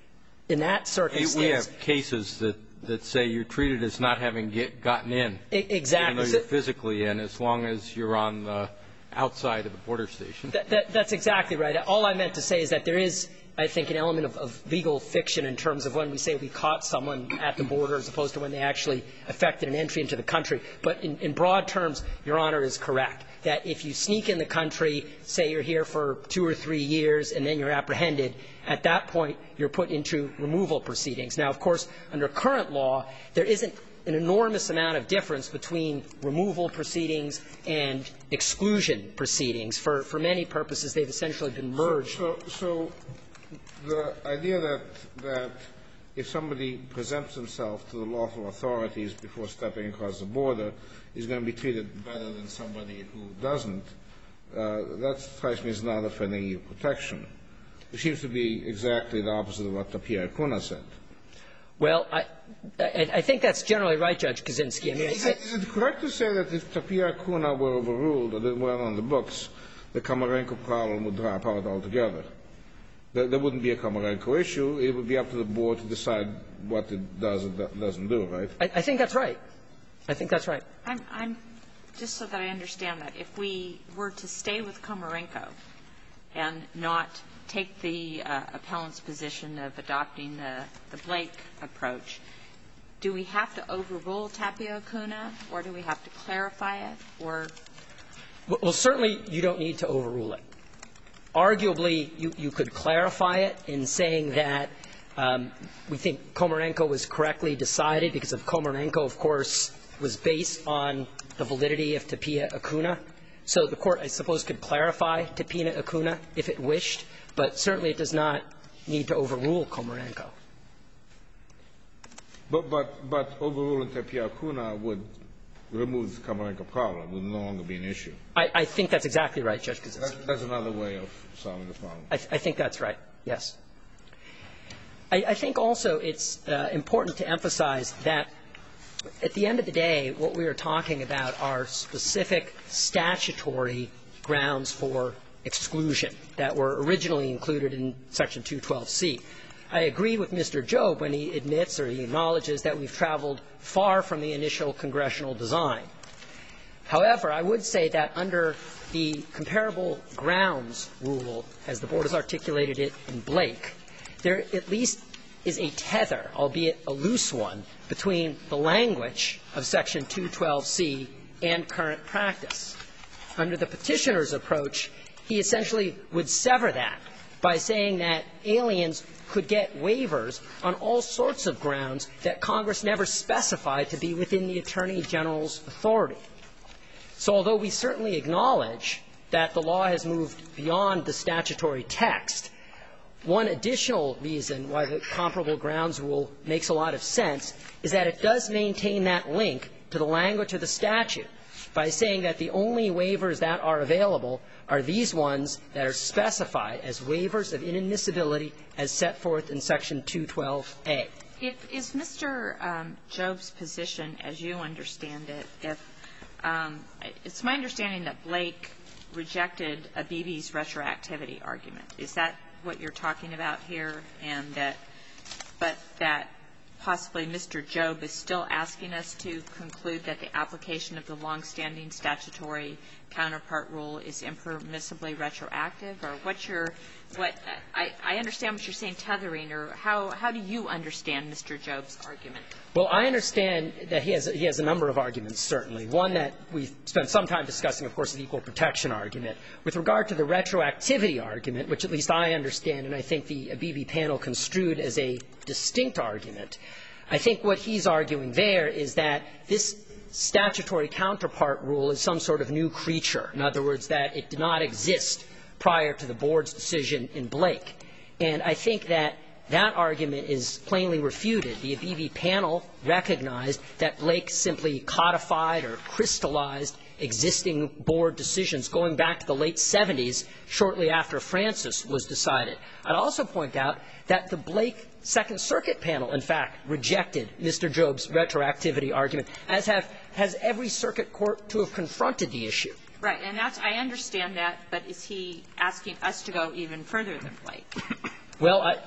in that circumstance. We have cases that, that say you're treated as not having get, gotten in. Exactly. Even though you're physically in, as long as you're on the outside of the border station. That, that, that's exactly right. All I meant to say is that there is, I think, an element of, of legal fiction in terms of when we say we caught someone at the border as opposed to when they actually effected an entry into the country. But in, in broad terms, Your Honor is correct, that if you sneak in the country, say you're here for two or three years, and then you're apprehended, at that point you're put into removal proceedings. Now, of course, under current law, there isn't an enormous amount of difference between removal proceedings and exclusion proceedings. For, for many purposes, they've essentially been merged. So, so, so the idea that, that if somebody presents himself to the lawful authorities before stepping across the border is going to be treated better than somebody who doesn't, uh, that strikes me as not offending equal protection. It seems to be exactly the opposite of what Tapia Kuna said. Well, I, I, I think that's generally right, Judge Kaczynski. I mean, is, it, is it correct to say that if Tapia Kuna were overruled or they weren't on the books, the Komarenko problem would drop out altogether? There, there wouldn't be a Komarenko issue. It would be up to the board to decide what it does and doesn't do, right? I, I think that's right. I think that's right. I'm, I'm just so that I understand that, if we were to stay with Komarenko and not take the uh, appellant's position of adopting the, the Blake approach, do we have to overrule Tapia Kuna, or do we have to clarify it, or? Well, well, certainly you don't need to overrule it. Arguably, you, you could clarify it in saying that um, we think Komarenko was correctly decided because of Komarenko, of course, was based on the validity of Tapia Kuna. So the court, I suppose, could clarify Tapia Kuna if it wished, but certainly it does not need to overrule Komarenko. But, but, but overruling Tapia Kuna would remove the Komarenko problem. It would no longer be an issue. I, I think that's exactly right, Judge Kaczynski. That's, that's another way of solving the problem. I, th- I think that's right, yes. I, I think also it's uh, important to emphasize that at the end of the day, what we are talking about are specific statutory grounds for exclusion that were originally included in Section two twelve C. I agree with Mister Jobe when he admits or he acknowledges that we've traveled far from the initial congressional design. However, I would say that under the comparable grounds rule, as the Board has articulated it in Blake, there at least is a tether, albeit a loose one, between the language of Section two twelve C and current practice. Under the petitioner's approach, he essentially would sever that by saying that aliens could get waivers on all sorts of grounds that Congress never specified to be within the Attorney General's authority. So although we certainly acknowledge that the law has moved beyond the statutory text, one additional reason why the comparable grounds rule makes a lot of sense is that it does maintain that link to the language of the statute by saying that the only waivers that are available are these ones that are specified as waivers of inadmissibility as set forth in Section two twelve A. If, is Mister Um, Jobe's position, as you understand it, if um, it's my understanding that Blake rejected Abibi's retroactivity argument. Is that what you're talking about here? And that, but that possibly Mister Jobe is still asking us to conclude that the application of the longstanding statutory counterpart rule is impermissibly retroactive, or what's your, what, I, I understand what you're saying, tethering, or how, how do you understand Mister Jobe's argument? Well, I understand that he has, he has a number of arguments, certainly. One that we've spent some time discussing, of course, is the equal protection argument. With regard to the retroactivity argument, which at least I understand, and I think the Abibi panel construed as a distinct argument, I think what he's arguing there is that this statutory counterpart rule is some sort of new creature. In other words, that it did not exist prior to the Board's decision in Blake. And I think that that argument is plainly refuted. The Abibi panel recognized that Blake simply codified or crystallized existing Board decisions going back to the late seventies, shortly after Francis was decided. I'd also point out that the Blake Second Circuit panel, in fact, rejected Mister Jobe's retroactivity argument, as have, has every circuit court to have confronted the issue. Right, and that's, I understand that, but is he asking us to go even further than Blake? Well, I,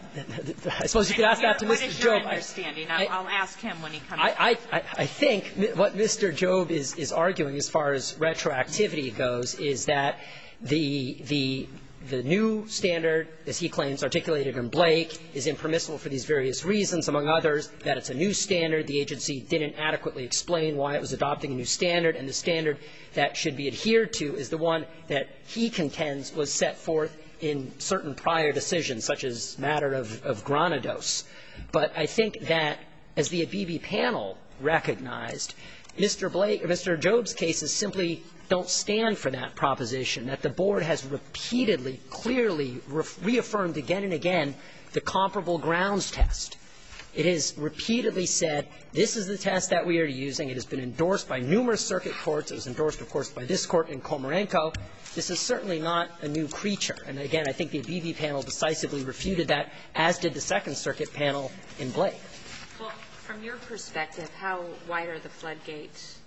I suppose you could ask that to What Mister is your Job. understanding? I, I'll ask him when he comes. I, I, I think what Mister Job is, is arguing as far as retroactivity goes is that the, the, the new standard, as he claims, articulated in Blake, is impermissible for these various reasons, among others, that it's a new standard. The agency didn't adequately explain why it was adopting a new standard, and the standard that should be adhered to is the one that he contends was set forth in certain prior decisions, such as matter of, of Granados. But I think that, as the Abebe panel recognized, Mister Blake, or Mister Job's cases simply don't stand for that proposition, that the board has repeatedly, clearly re reaffirmed again and again the comparable grounds test. It has repeatedly said, this is the test that we are using. It has been endorsed by numerous circuit courts. It was endorsed, of course, by this court in Komarenko. This is certainly not a new creature. And again, I think the Abebe panel decisively refuted that, as did the Second Circuit panel in Blake. Well, from your perspective, how wide are the floodgates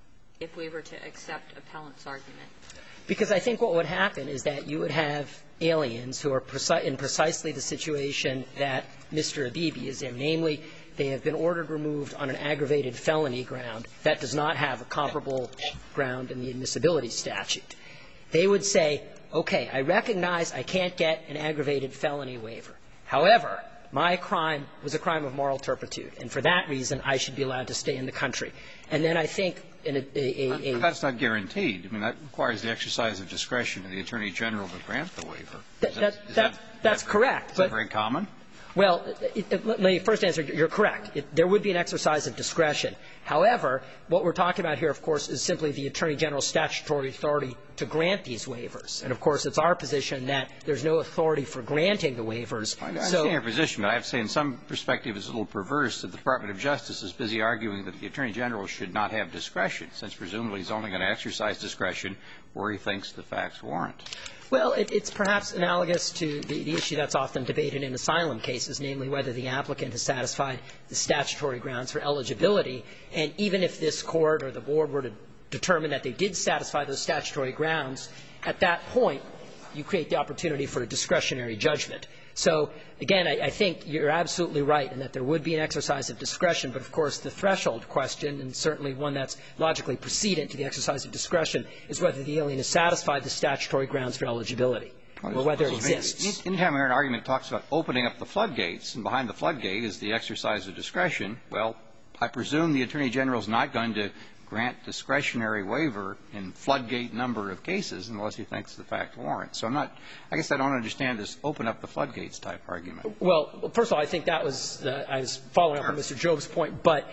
if we were to accept appellant's argument? Because I think what would happen is that you would have aliens who are preci in precisely the situation that Mister Abebe is in. Namely, they have been ordered removed on an aggravated felony ground that does not have a comparable ground in the admissibility statute. They would say, okay, I recognize I can't get an aggravated felony waiver. However, my crime was a crime of moral turpitude, and for that reason, I should be allowed to stay in the country. And then I think in a, a, a, a That's not guaranteed. I mean, that requires the exercise of discretion of the Attorney General to grant the waiver. That, that, that, that, that, that's that, correct. Is but, that very common? Well, it, it, let me first answer, you're correct. It, there would be an exercise of discretion. However, what we're talking about here, of course, is simply the Attorney General's statutory authority to grant these waivers. And, of course, it's our position that there's no authority for granting the waivers. I understand so, your position, but I have to say in some perspective it's a little perverse that the Department of Justice is busy arguing that the Attorney General should not have discretion, since presumably he's only going to exercise discretion where he thinks the facts warrant. Well, it, it's perhaps analogous to the, the issue that's often debated in asylum cases, namely whether the applicant has satisfied the statutory grounds for eligibility. And even if this court or the board were to determine that they did satisfy those statutory grounds, at that point, you create the opportunity for a discretionary judgment. So, again, I, I think you're absolutely right in that there would be an exercise of discretion, but, of course, the threshold question, and certainly one that's logically precedent to the exercise of discretion, is whether the alien has satisfied the statutory grounds for eligibility, well, or whether it exists. Anytime an argument talks about opening up the floodgates, and behind the floodgate is the exercise of discretion, well, I presume the Attorney General is not going to grant discretionary waiver in floodgate number of cases unless he thinks the fact warrants. So I'm not – I guess I don't understand this open up the floodgates type argument. Well, first of all, I think that was uh, – I was following up on Mister Job's point. But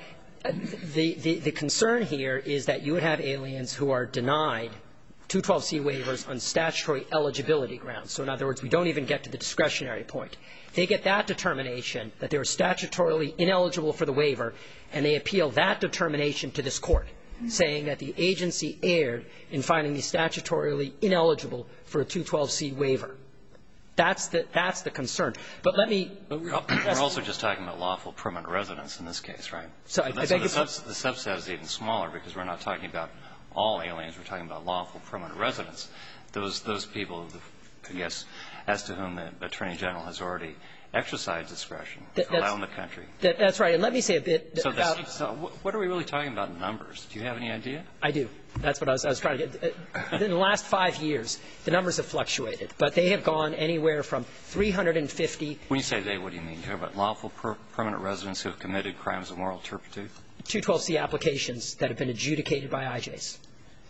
the, the, the concern here is that you would have aliens who are denied two twelve C waivers on statutory eligibility grounds. So in other words, we don't even get to the discretionary point. They get that determination that they are statutorily ineligible for the waiver, and they appeal that determination to this court, saying that the agency erred in finding me statutorily ineligible for a two twelve C waiver. That's the, that's the concern. But let me – But we're, we're also just talking about lawful permanent residence in this case, right? So, so, I, the, I so beg the, your subs, the subset is even smaller because we're not talking about all aliens. We're talking about lawful permanent residence. Those, those people, I guess, as to whom the Attorney General has already exercised discretion that, to allow in the country. That, that's right. And let me say a bit so about this, – So what are we really talking about in numbers? Do you have any idea? I do. That's what I was, I was trying to get. In the last five years, the numbers have fluctuated, but they have gone anywhere from three hundred fifty. When you say they, what do you mean? You're talking about lawful per permanent residents who have committed crimes of moral turpitude? two twelve C applications that have been adjudicated by I J S.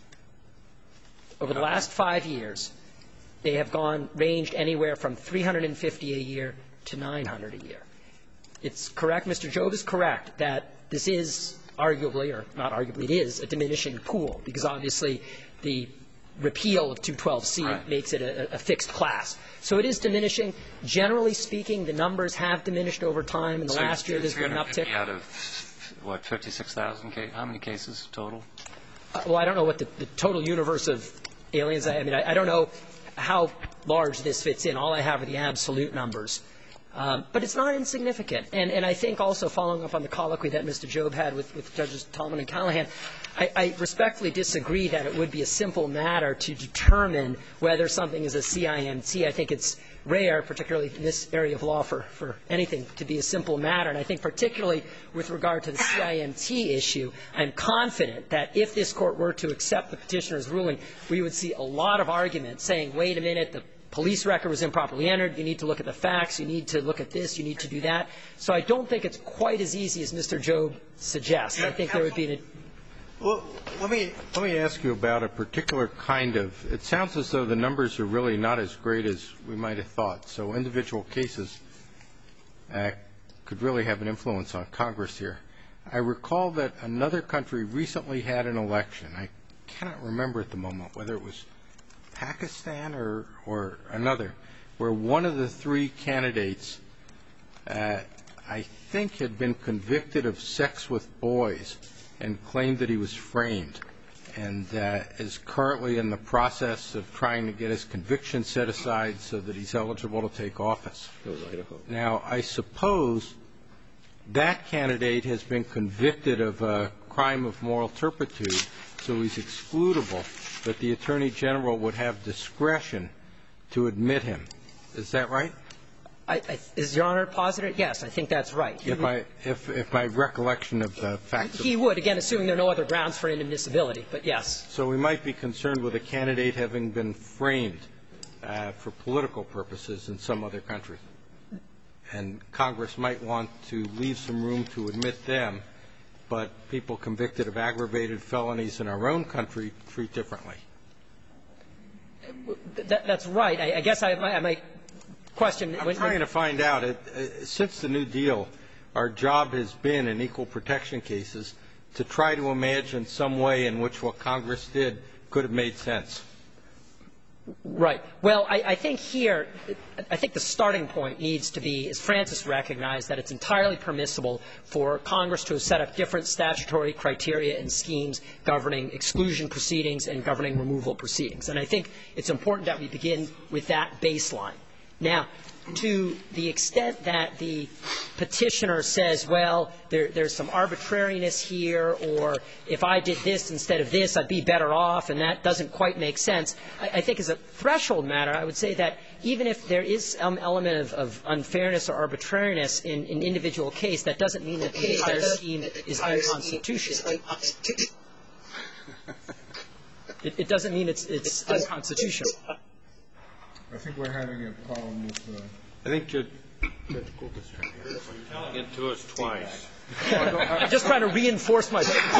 Over the last five years, they have gone, ranged anywhere from three hundred fifty a year to nine hundred a year. It's correct, Mister Job is correct, that this is arguably, or not arguably, it is a diminishing pool, because obviously the repeal of two twelve C right. makes it a, a fixed class. So it is diminishing. Generally speaking, the numbers have diminished over time. In the so last year, there's been an uptick. Out of, what, fifty-six thousand cases? How many cases total? Uh, well, I don't know what the, the total universe of aliens, I mean, I, I don't know how large this fits in. All I have are the absolute numbers. Um, but it's not insignificant. And, and I think also following up on the colloquy that Mister Jobe had with, with Judges Tallman and Callahan, I, I respectfully disagree that it would be a simple matter to determine whether something is a C I M T. I think it's rare, particularly in this area of law, for, for anything to be a simple matter. And I think particularly with regard to the C I M T issue, I'm confident that if this Court were to accept the petitioner's ruling, we would see a lot of argument saying, wait a minute, the police record was improperly entered, you need to look at the facts, you need to look at this, you need to do that. So I don't think it's quite as easy as Mister Jobe suggests. I think there would be an Well, let me let me ask you about a particular kind of. It sounds as though the numbers are really not as great as we might have thought. So individual cases uh, could really have an influence on Congress here. I recall that another country recently had an election. I cannot remember at the moment whether it was Pakistan or or another, where one of the three candidates, uh, I think, had been convicted of sex with boys and claimed that he was framed, and uh, is currently in the process of trying to get his conviction set aside so that he's eligible to take office. Now, I suppose that candidate has been convicted of a crime of moral turpitude, so he's excludable, but the Attorney General would have discretion to admit him. Is that right? I, I, is Your Honor positive? Yes, I think that's right. If, I, if, if my recollection of the facts of He would, again, assuming there are no other grounds for inadmissibility, but yes. So we might be concerned with a candidate having been framed uh, for political purposes in some other country. And Congress might want to leave some room to admit them, but people convicted of aggravated felonies in our own country treat differently. That, that's right. I, I guess I, I might question. I'm when, trying when, to find out. It, uh, since the New Deal, our job has been in equal protection cases to try to imagine some way in which what Congress did could have made sense. Right. Well, I, I think here, I think the starting point needs to be, as Francis recognized, that it's entirely permissible for Congress to have set up different statutory criteria and schemes governing exclusion proceedings and governing removal proceedings. And I think it's important that we begin with that baseline. Now, to the extent that the petitioner says, well, there, there's some arbitrariness here, or if I did this instead of this, I'd be better off, and that doesn't quite make sense, I, I think as a threshold matter, I would say that even if there is some element of, of unfairness or arbitrariness in an individual case, that doesn't mean that the entire scheme is unconstitutional. It, it doesn't mean it's, it's unconstitutional. I think we're having a problem with the... I think Judge Judge Gould is trying to hear us. You're telling it to us twice. I'm just trying to reinforce my point. No,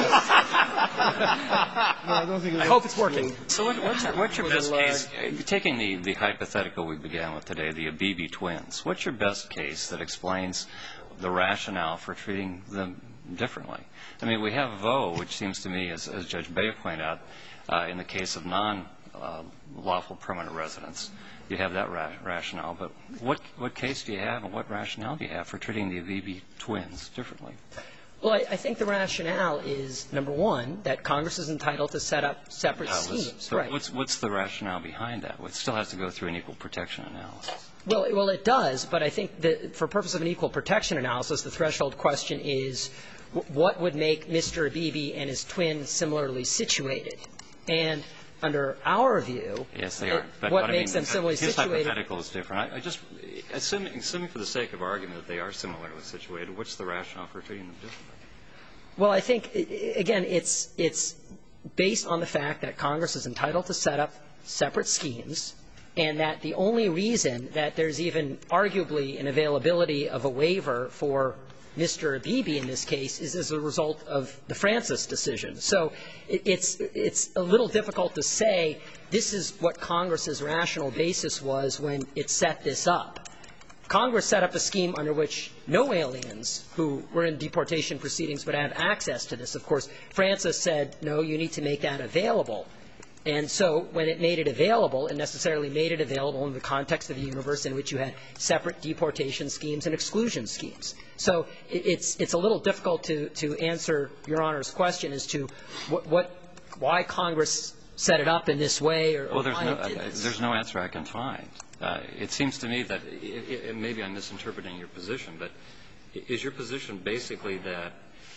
I don't think it's... I hope it's working. So what, what's, your, what's your best case, taking the, the hypothetical we began with today, the Abebe twins, what's your best case that explains the rationale for treating them differently? I mean, we have Vo, which seems to me, as, as Judge Bay pointed out, uh, in the case of non-lawful uh, permanent residents, you have that ra rationale. But what, what case do you have and what rationale do you have for treating the Abebe twins differently? Well, I, I think the rationale is, number one, that Congress is entitled to set up separate Uh, schemes. so Right. what's, what's the rationale behind that? It still has to go through an equal protection analysis. Well, well, it does, but I think that for purpose of an equal protection analysis, the threshold question is what would make Mister Abebe and his twin similarly situated? And under our view, yes, they are. But, what but, makes I mean, them similarly his situated? His hypothetical is different. I, I just, assuming, assuming for the sake of argument that they are similarly situated, what's the rationale for treating them differently? Well, I think, again, it's, it's based on the fact that Congress is entitled to set up separate schemes, and that the only reason that there's even arguably an availability of a waiver for Mister Abebe in this case is as a result of the Francis decision. So it, it's, it's a little difficult to say this is what Congress's rational basis was when it set this up. Congress set up a scheme under which no aliens who were in deportation proceedings would have access to this. Of course, Francis said, no, you need to make that available. And so when it made it available, it necessarily made it available in the context of a universe in which you had separate deportation schemes and exclusion schemes. So it's, it's a little difficult to, to answer Your Honor's question as to what, what, why Congress set it up in this way or, or well, there's why no, it did uh, this. There's no answer I can find. Uh, it seems to me that it, it, maybe I'm misinterpreting your position, but is your position basically that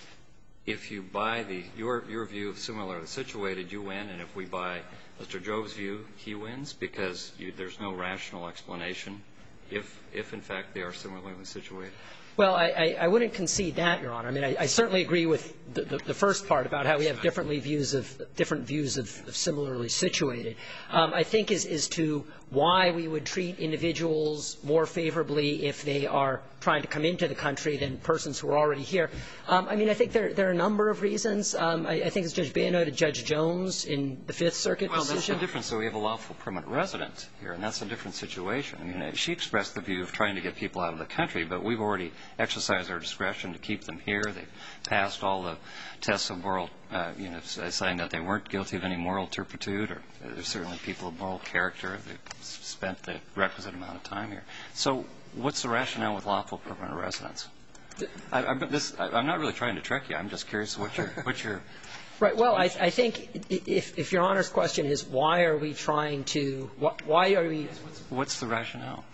if you buy the your your view of similarly situated, you win, and if we buy Mister Jobe's view, he wins because you, there's no rational explanation if if in fact they are similarly situated? Well, I, I, I wouldn't concede that, Your Honor. I mean, I, I certainly agree with the, the, the first part about how we have differently views of different views of, of similarly situated. Um, I think as, as to why we would treat individuals more favorably if they are trying to come into the country than persons who are already here. Um, I mean, I think there, there are a number of reasons. Um, I, I think as Judge Beah noted, Judge Jones in the Fifth Circuit well, decision. Well, that's the difference. So we have a lawful permanent resident here, and that's a different situation. I mean, she expressed the view of trying to get people out of the country, but we've already exercised our discretion to keep them here. They've passed all the tests of moral, uh, you know, saying that they weren't guilty of any moral turpitude, or there's certainly people of moral character. They've spent the requisite amount of time here. So what's the rationale with lawful permanent residence? I, I'm, this, I, I'm not really trying to trick you. I'm just curious what your what your Right. Well, I, I think if, if Your Honor's question is why are we trying to why are we what's, what's the rationale?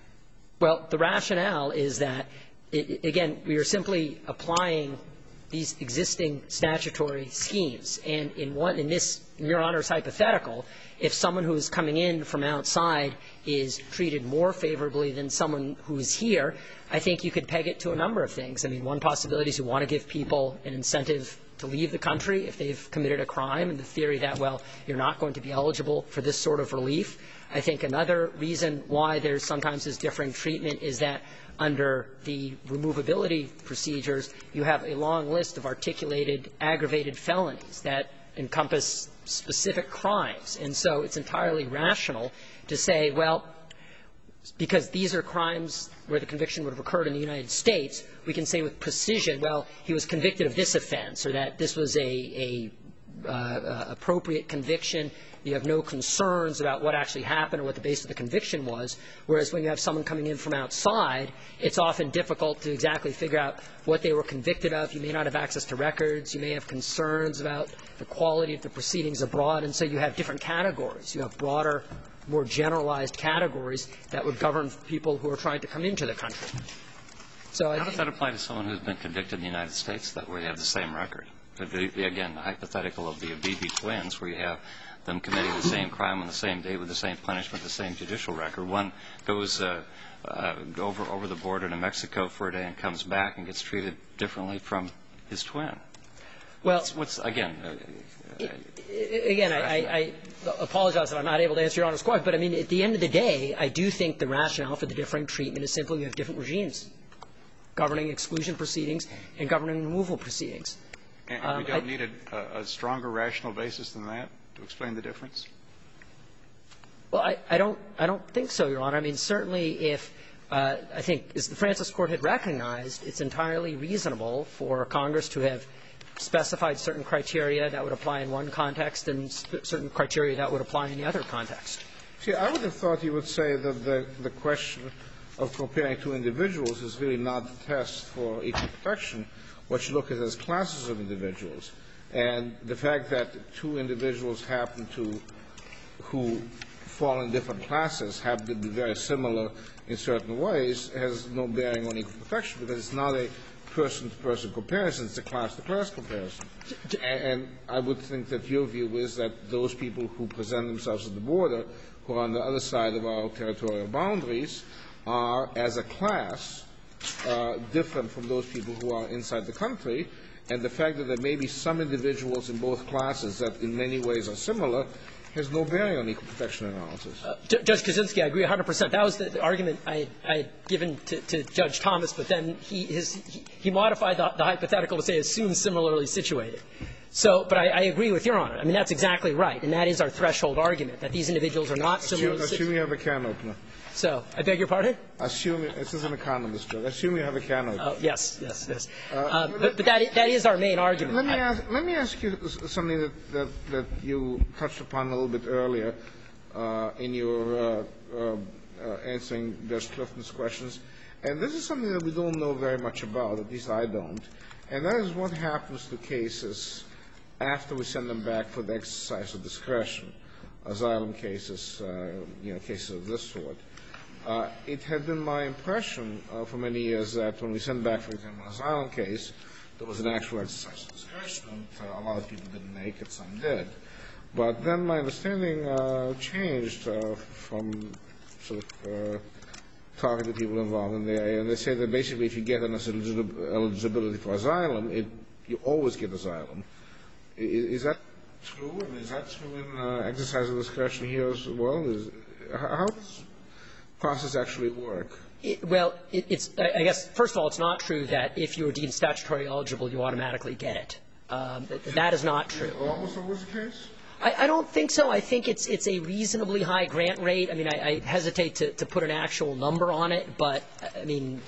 Well, the rationale is that it, again we are simply applying these existing statutory schemes, and in one in this in Your Honor's hypothetical, if someone who is coming in from outside is treated more favorably than someone who is here, I think you could peg it to a number of things. I mean, one possibility is you want to give people an incentive to leave the country if they've committed a crime, and the theory that, well, you're not going to be eligible for this sort of relief. I think another reason why there's sometimes this differing treatment is that under the removability procedures, you have a long list of articulated aggravated felonies that encompass specific crimes. And so it's entirely rational to say, well, because these are crimes where the conviction would have occurred in the United States, we can say with precision, well, he was convicted of this offense, or that this was a, a uh, appropriate conviction. You have no concerns about what actually happened or what the base of the conviction was, whereas when you have someone coming in from outside, it's often difficult to exactly figure out what they were convicted of. You may not have access to records. You may have concerns about the quality of the proceedings abroad, and so you have different categories. You have broader, more generalized categories that would govern people who are trying to come into the country. So I How does that apply to someone who's been convicted in the United States that way they have the same record? The, the, again, the hypothetical of the Abebe twins, where you have them committing the same crime on the same day with the same punishment, the same judicial record. One goes uh, uh, over over the border to Mexico for a day and comes back and gets treated differently from his twin. Well, what's, what's again? Uh, Again, I, I, I apologize if I'm not able to answer Your Honor's question, but I mean, at the end of the day, I do think the rationale for the differing treatment is simply we have different regimes governing exclusion proceedings and governing removal proceedings. And um, we don't I, need a, a stronger rational basis than that to explain the difference? Well, I, I don't, I don't think so, Your Honor. I mean, certainly if uh, I think, as the Francis Court had recognized, it's entirely reasonable for Congress to have specified certain criteria that would apply in one context and certain criteria that would apply in the other context. See, I would have thought you would say that the, the question of comparing two individuals is really not the test for equal protection. What you look at as classes of individuals. And the fact that two individuals happen to, who fall in different classes, happen to be very similar in certain ways, has no bearing on equal protection, because it's not a person-to-person comparison, it's a class-to-class comparison. And, and I would think that your view is that those people who present themselves at the border, who are on the other side of our territorial boundaries, are, as a class, uh, different from those people who are inside the country. And the fact that there may be some individuals in both classes that in many ways are similar has no bearing on equal protection analysis. Uh, Judge Kaczynski, I agree one hundred percent. That was the, the argument I, I had given to, to Judge Thomas, but then he, his, he, he modified the, the hypothetical to say assume similarly situated. So, but I, I agree with Your Honor. I mean, that's exactly right, and that is our threshold argument, that these individuals are not similarly situated. Assume you have a can opener. So, I beg your pardon? Assume, this is an economist joke. Assume you have a can opener. Oh, yes, yes, yes. Uh, uh, but but that, that is our main argument. Let me ask, let me ask you something that, that, that you touched upon a little bit earlier uh, in your uh, uh, uh, answering Judge Clifton's questions. And this is something that we don't know very much about, at least I don't. And that is what happens to cases after we send them back for the exercise of discretion. asylum cases, uh, you know, cases of this sort. Uh, it had been my impression uh, for many years that when we sent back, for example, an asylum case, there was an actual exercise of discretion. Uh, a lot of people didn't make it, some did. But then my understanding uh, changed uh, from sort of uh, talking to people involved in there, and they say that basically if you get an eligibility for asylum, it, you always get asylum. Is, is that true? I mean, is that true in uh, exercise of discretion here as well? Is, how does the process actually work? It, well, it, it's, I guess, first of all, it's not true that if you are deemed statutory eligible, you automatically get it. Um, that, that is not true. Almost always the case? I, I don't think so. I think it's it's a reasonably high grant rate. I mean, I, I hesitate to, to put an actual number on it, but, I mean,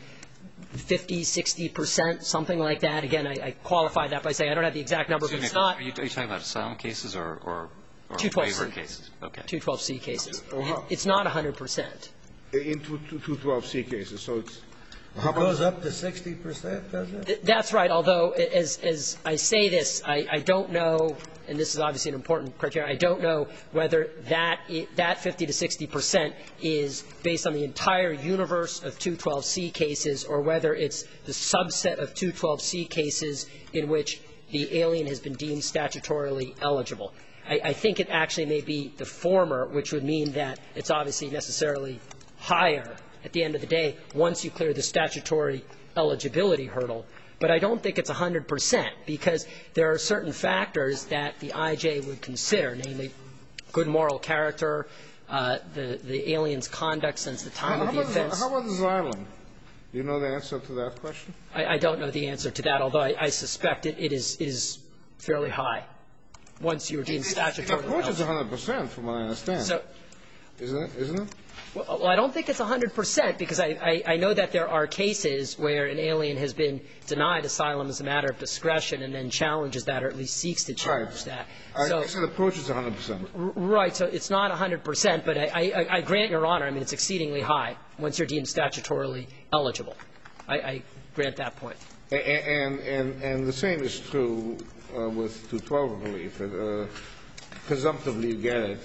fifty, sixty percent, something like that. Again, I, I qualify that by saying I don't have the exact number, but it's not. Are you, are you talking about asylum cases or, or, or two twelve C waiver cases? Okay. two twelve C cases. Uh-huh. It, it's not one hundred percent. In two twelve C cases, so it's... It goes up to sixty percent, does it? That's right, although as, as I say this, I, I don't know, and this is obviously an important criteria, I don't know whether that, that fifty to sixty percent is based on the entire universe of two twelve C cases or whether it's the subset of two twelve C cases in which the alien has been deemed statutorily eligible. I, I think it actually may be the former, which would mean that it's obviously necessarily higher at the end of the day once you clear the statutory eligibility hurdle. But I don't think it's one hundred percent because there are certain factors that the I J would consider, namely good moral character, uh, the, the alien's conduct since the time how, of the how offense. How about asylum? Do you know the answer to that question? I, I don't know the answer to that, although I, I suspect it, it, is, it is fairly high once you're deemed statutorily eligible. Of course it's one hundred percent from what I understand. So, isn't it? Isn't it? Well, well, I don't think it's one hundred percent because I, I, I know that there are cases where an alien has been denied asylum as a matter of discretion and then challenges that or at least seeks to challenge right. that. I so, guess it approaches one hundred percent. Right. So it's not one hundred percent, but I, I, I grant Your Honor, I mean, it's exceedingly high once you're deemed statutorily eligible. I, I grant that point. And, and, and the same is true uh, with two twelve relief. Uh, presumptively you get it.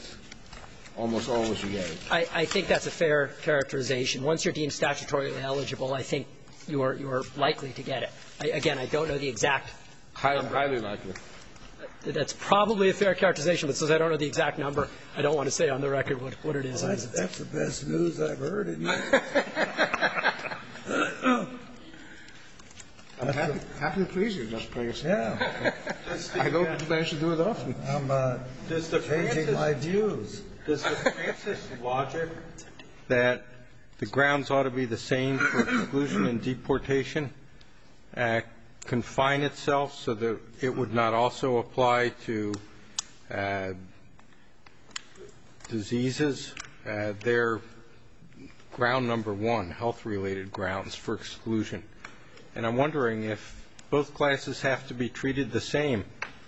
Almost always you get it. I, I think that's a fair characterization. Once you're deemed statutorily eligible, I think you're, you're likely to get it. I, again, I don't know the exact Highly, number. highly likely. That's probably a fair characterization, but since I don't know the exact number, I don't want to say on the record what, what it is. Well, that's, that's the best news I've heard in years. I'm happy, happy to please you, Justice Prager. Yeah. I don't manage to do it often. I'm uh, Does the changing Francis, my views. Does the Francis logic that the grounds ought to be the same for exclusion and deportation uh, confine itself so that it would not also apply to uh, diseases? Uh, they're ground number one, health-related grounds for exclusion. And I'm wondering if both classes have to be treated the same.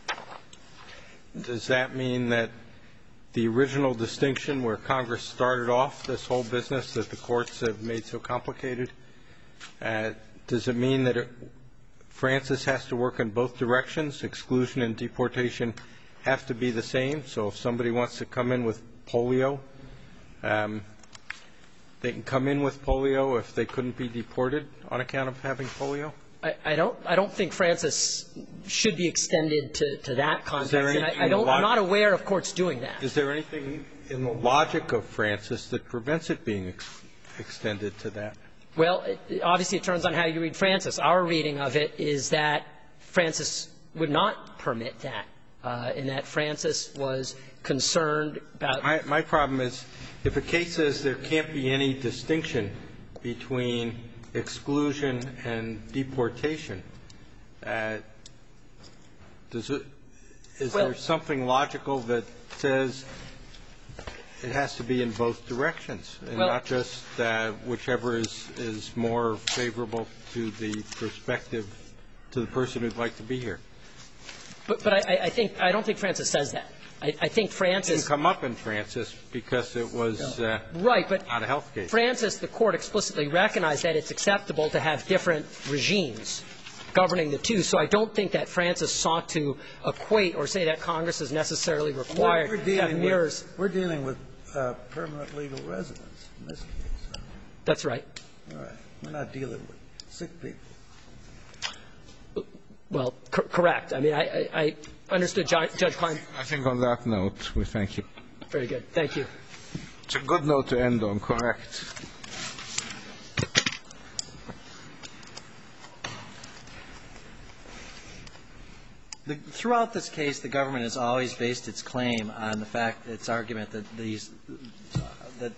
Does that mean that the original distinction where Congress started off this whole business that the courts have made so complicated, uh, does it mean that it, Francis has to work in both directions? Exclusion and deportation have to be the same? So if somebody wants to come in with polio, um, they can come in with polio if they couldn't be deported on account of having polio? I, I don't. I don't think Francis should be extended to, to that context. And I, I don't. I'm not aware of courts doing that. Is there anything in the logic of Francis that prevents it being ex extended to that? Well, it, obviously, it turns on how you read Francis. Our reading of it is that Francis would not permit that, uh, and that Francis was concerned about. My, my problem is, if a case says there can't be any distinction between exclusion and deportation, uh, does it, is well, there something logical that says it has to be in both directions and well, not just uh, whichever is, is more favorable to the perspective, to the person who'd like to be here? But, but I, I think I don't think Francis says that. I, I think Francis it didn't come up in Francis because it was uh, right, but not a health case. Francis, the court explicitly recognized that it's acceptable to have different regimes governing the two. So I don't think that Francis sought to equate or say that Congress is necessarily required we're, we're to have mirrors. With, we're dealing with uh, permanent legal residence in this case. Huh? That's right. All right. We're not dealing with sick people. Well, cor- correct. I mean, I, I, I understood Judge Klein. I think on that note, we thank you. Very good. Thank you. It's a good note to end on, correct. The, throughout this case, the government has always based its claim on the fact, its argument that these, uh, that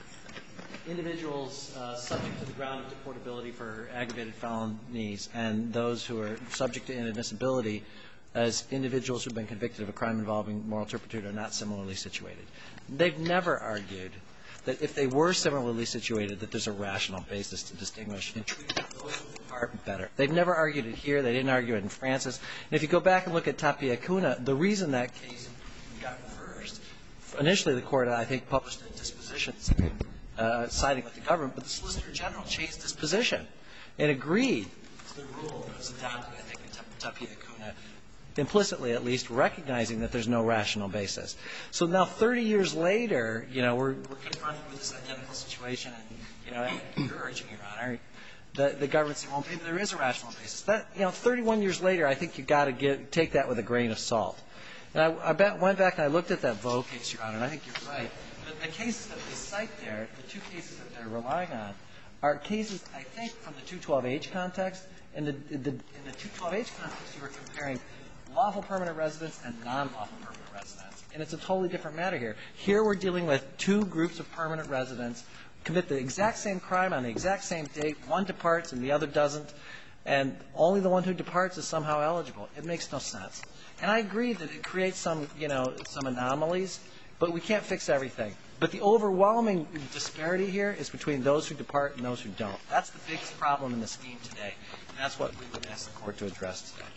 individuals uh, subject to the ground of deportability for aggravated felonies and those who are subject to inadmissibility as individuals who have been convicted of a crime involving moral turpitude are not similarly situated. They've never argued that if they were similarly situated, that there's a rational basis to distinguish and treat those who depart better. They've never argued it here. They didn't argue it in Francis. And if you go back and look at Tapia Kuna, the reason that case got reversed, initially the court, I think, published a disposition uh, siding with the government, but the Solicitor General changed his position and agreed to the rule that was adopted, I think, in Tapia Kuna, implicitly at least, recognizing that there's no rational basis. So now thirty years later, you know, we're, we're confronted with this identical situation, and, you know, you're urging, Your Honor, the, the government saying, well, maybe there is a rational basis. That, you know, thirty-one years later, I think you've got to get, take that with a grain of salt. And I, I bet, went back and I looked at that Vaux case, Your Honor, and I think you're right. But the cases that they cite there, the two cases that they're relying on, are cases, I think, from the two twelve H context. In the, in the, in the two twelve H context, you were comparing lawful permanent residents and non-lawful permanent residents. And it's a totally different matter here. Here we're dealing with two groups of permanent residents commit the exact same crime on the exact same date. One departs and the other doesn't. And only the one who departs is somehow eligible. It makes no sense. And I agree that it creates some, you know, some anomalies, but we can't fix everything. But the overwhelming disparity here is between those who depart and those who don't. That's the biggest problem in the scheme today. And that's what we would ask the Court to address today.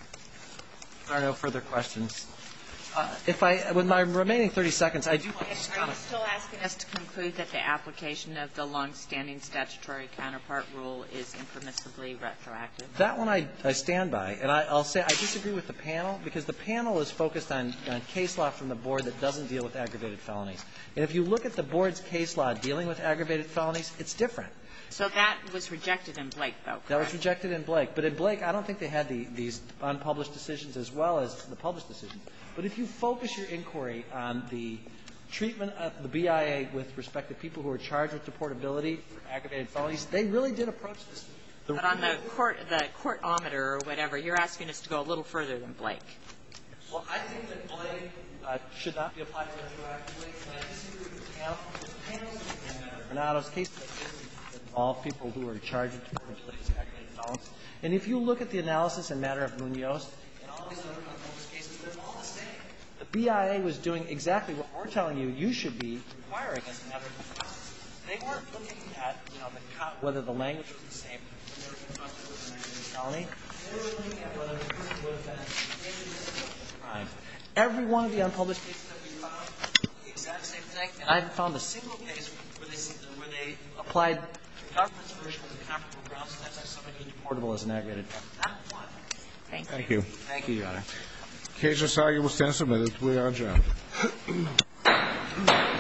If there are no further questions, uh, if I, with my remaining thirty seconds, I do want to just Are you still asking us to conclude that the application of the longstanding statutory counterpart rule is impermissibly retroactive? That one I, I stand by. And I, I'll say I disagree with the panel, because the panel is focused on, on case law from the board that doesn't deal with aggravated felonies. And if you look at the board's case law dealing with aggravated felonies, it's different. So that was rejected in Blake, though, correct? That was rejected in Blake. But in Blake, I don't think they had the, these unpublished decisions as well as the published decisions. But if you focus your inquiry on the treatment of the B I A with respect to people who are charged with deportability for aggravated felonies, they really did approach this. The but on the court, the courtometer or whatever, you're asking us to go a little further than Blake. Well, I think that Blake uh, should not be applied retroactively. And I disagree with the panel. The panel in Bernardo's case involve people who are charged with deportability as aggravated felons. And if you look at the analysis in matter of Munoz and all these other unpublished cases, they're all the same. The B I A was doing exactly what we're telling you you should be requiring as a matter of process. They weren't looking at, you know, the, whether the language was the same when they were confronted with an aggravated felony. They were looking at whether the person would have been innocent of the crime. Every one of the unpublished cases that we found, the exact same thing. And I haven't found a single case where they, where they applied the government's version of the comparable grounds test to somebody who's deportable as an aggravated felon. Not one. Thank you. Thank you. Thank you, Your Honor. Case is argued, will stand submitted. We are adjourned.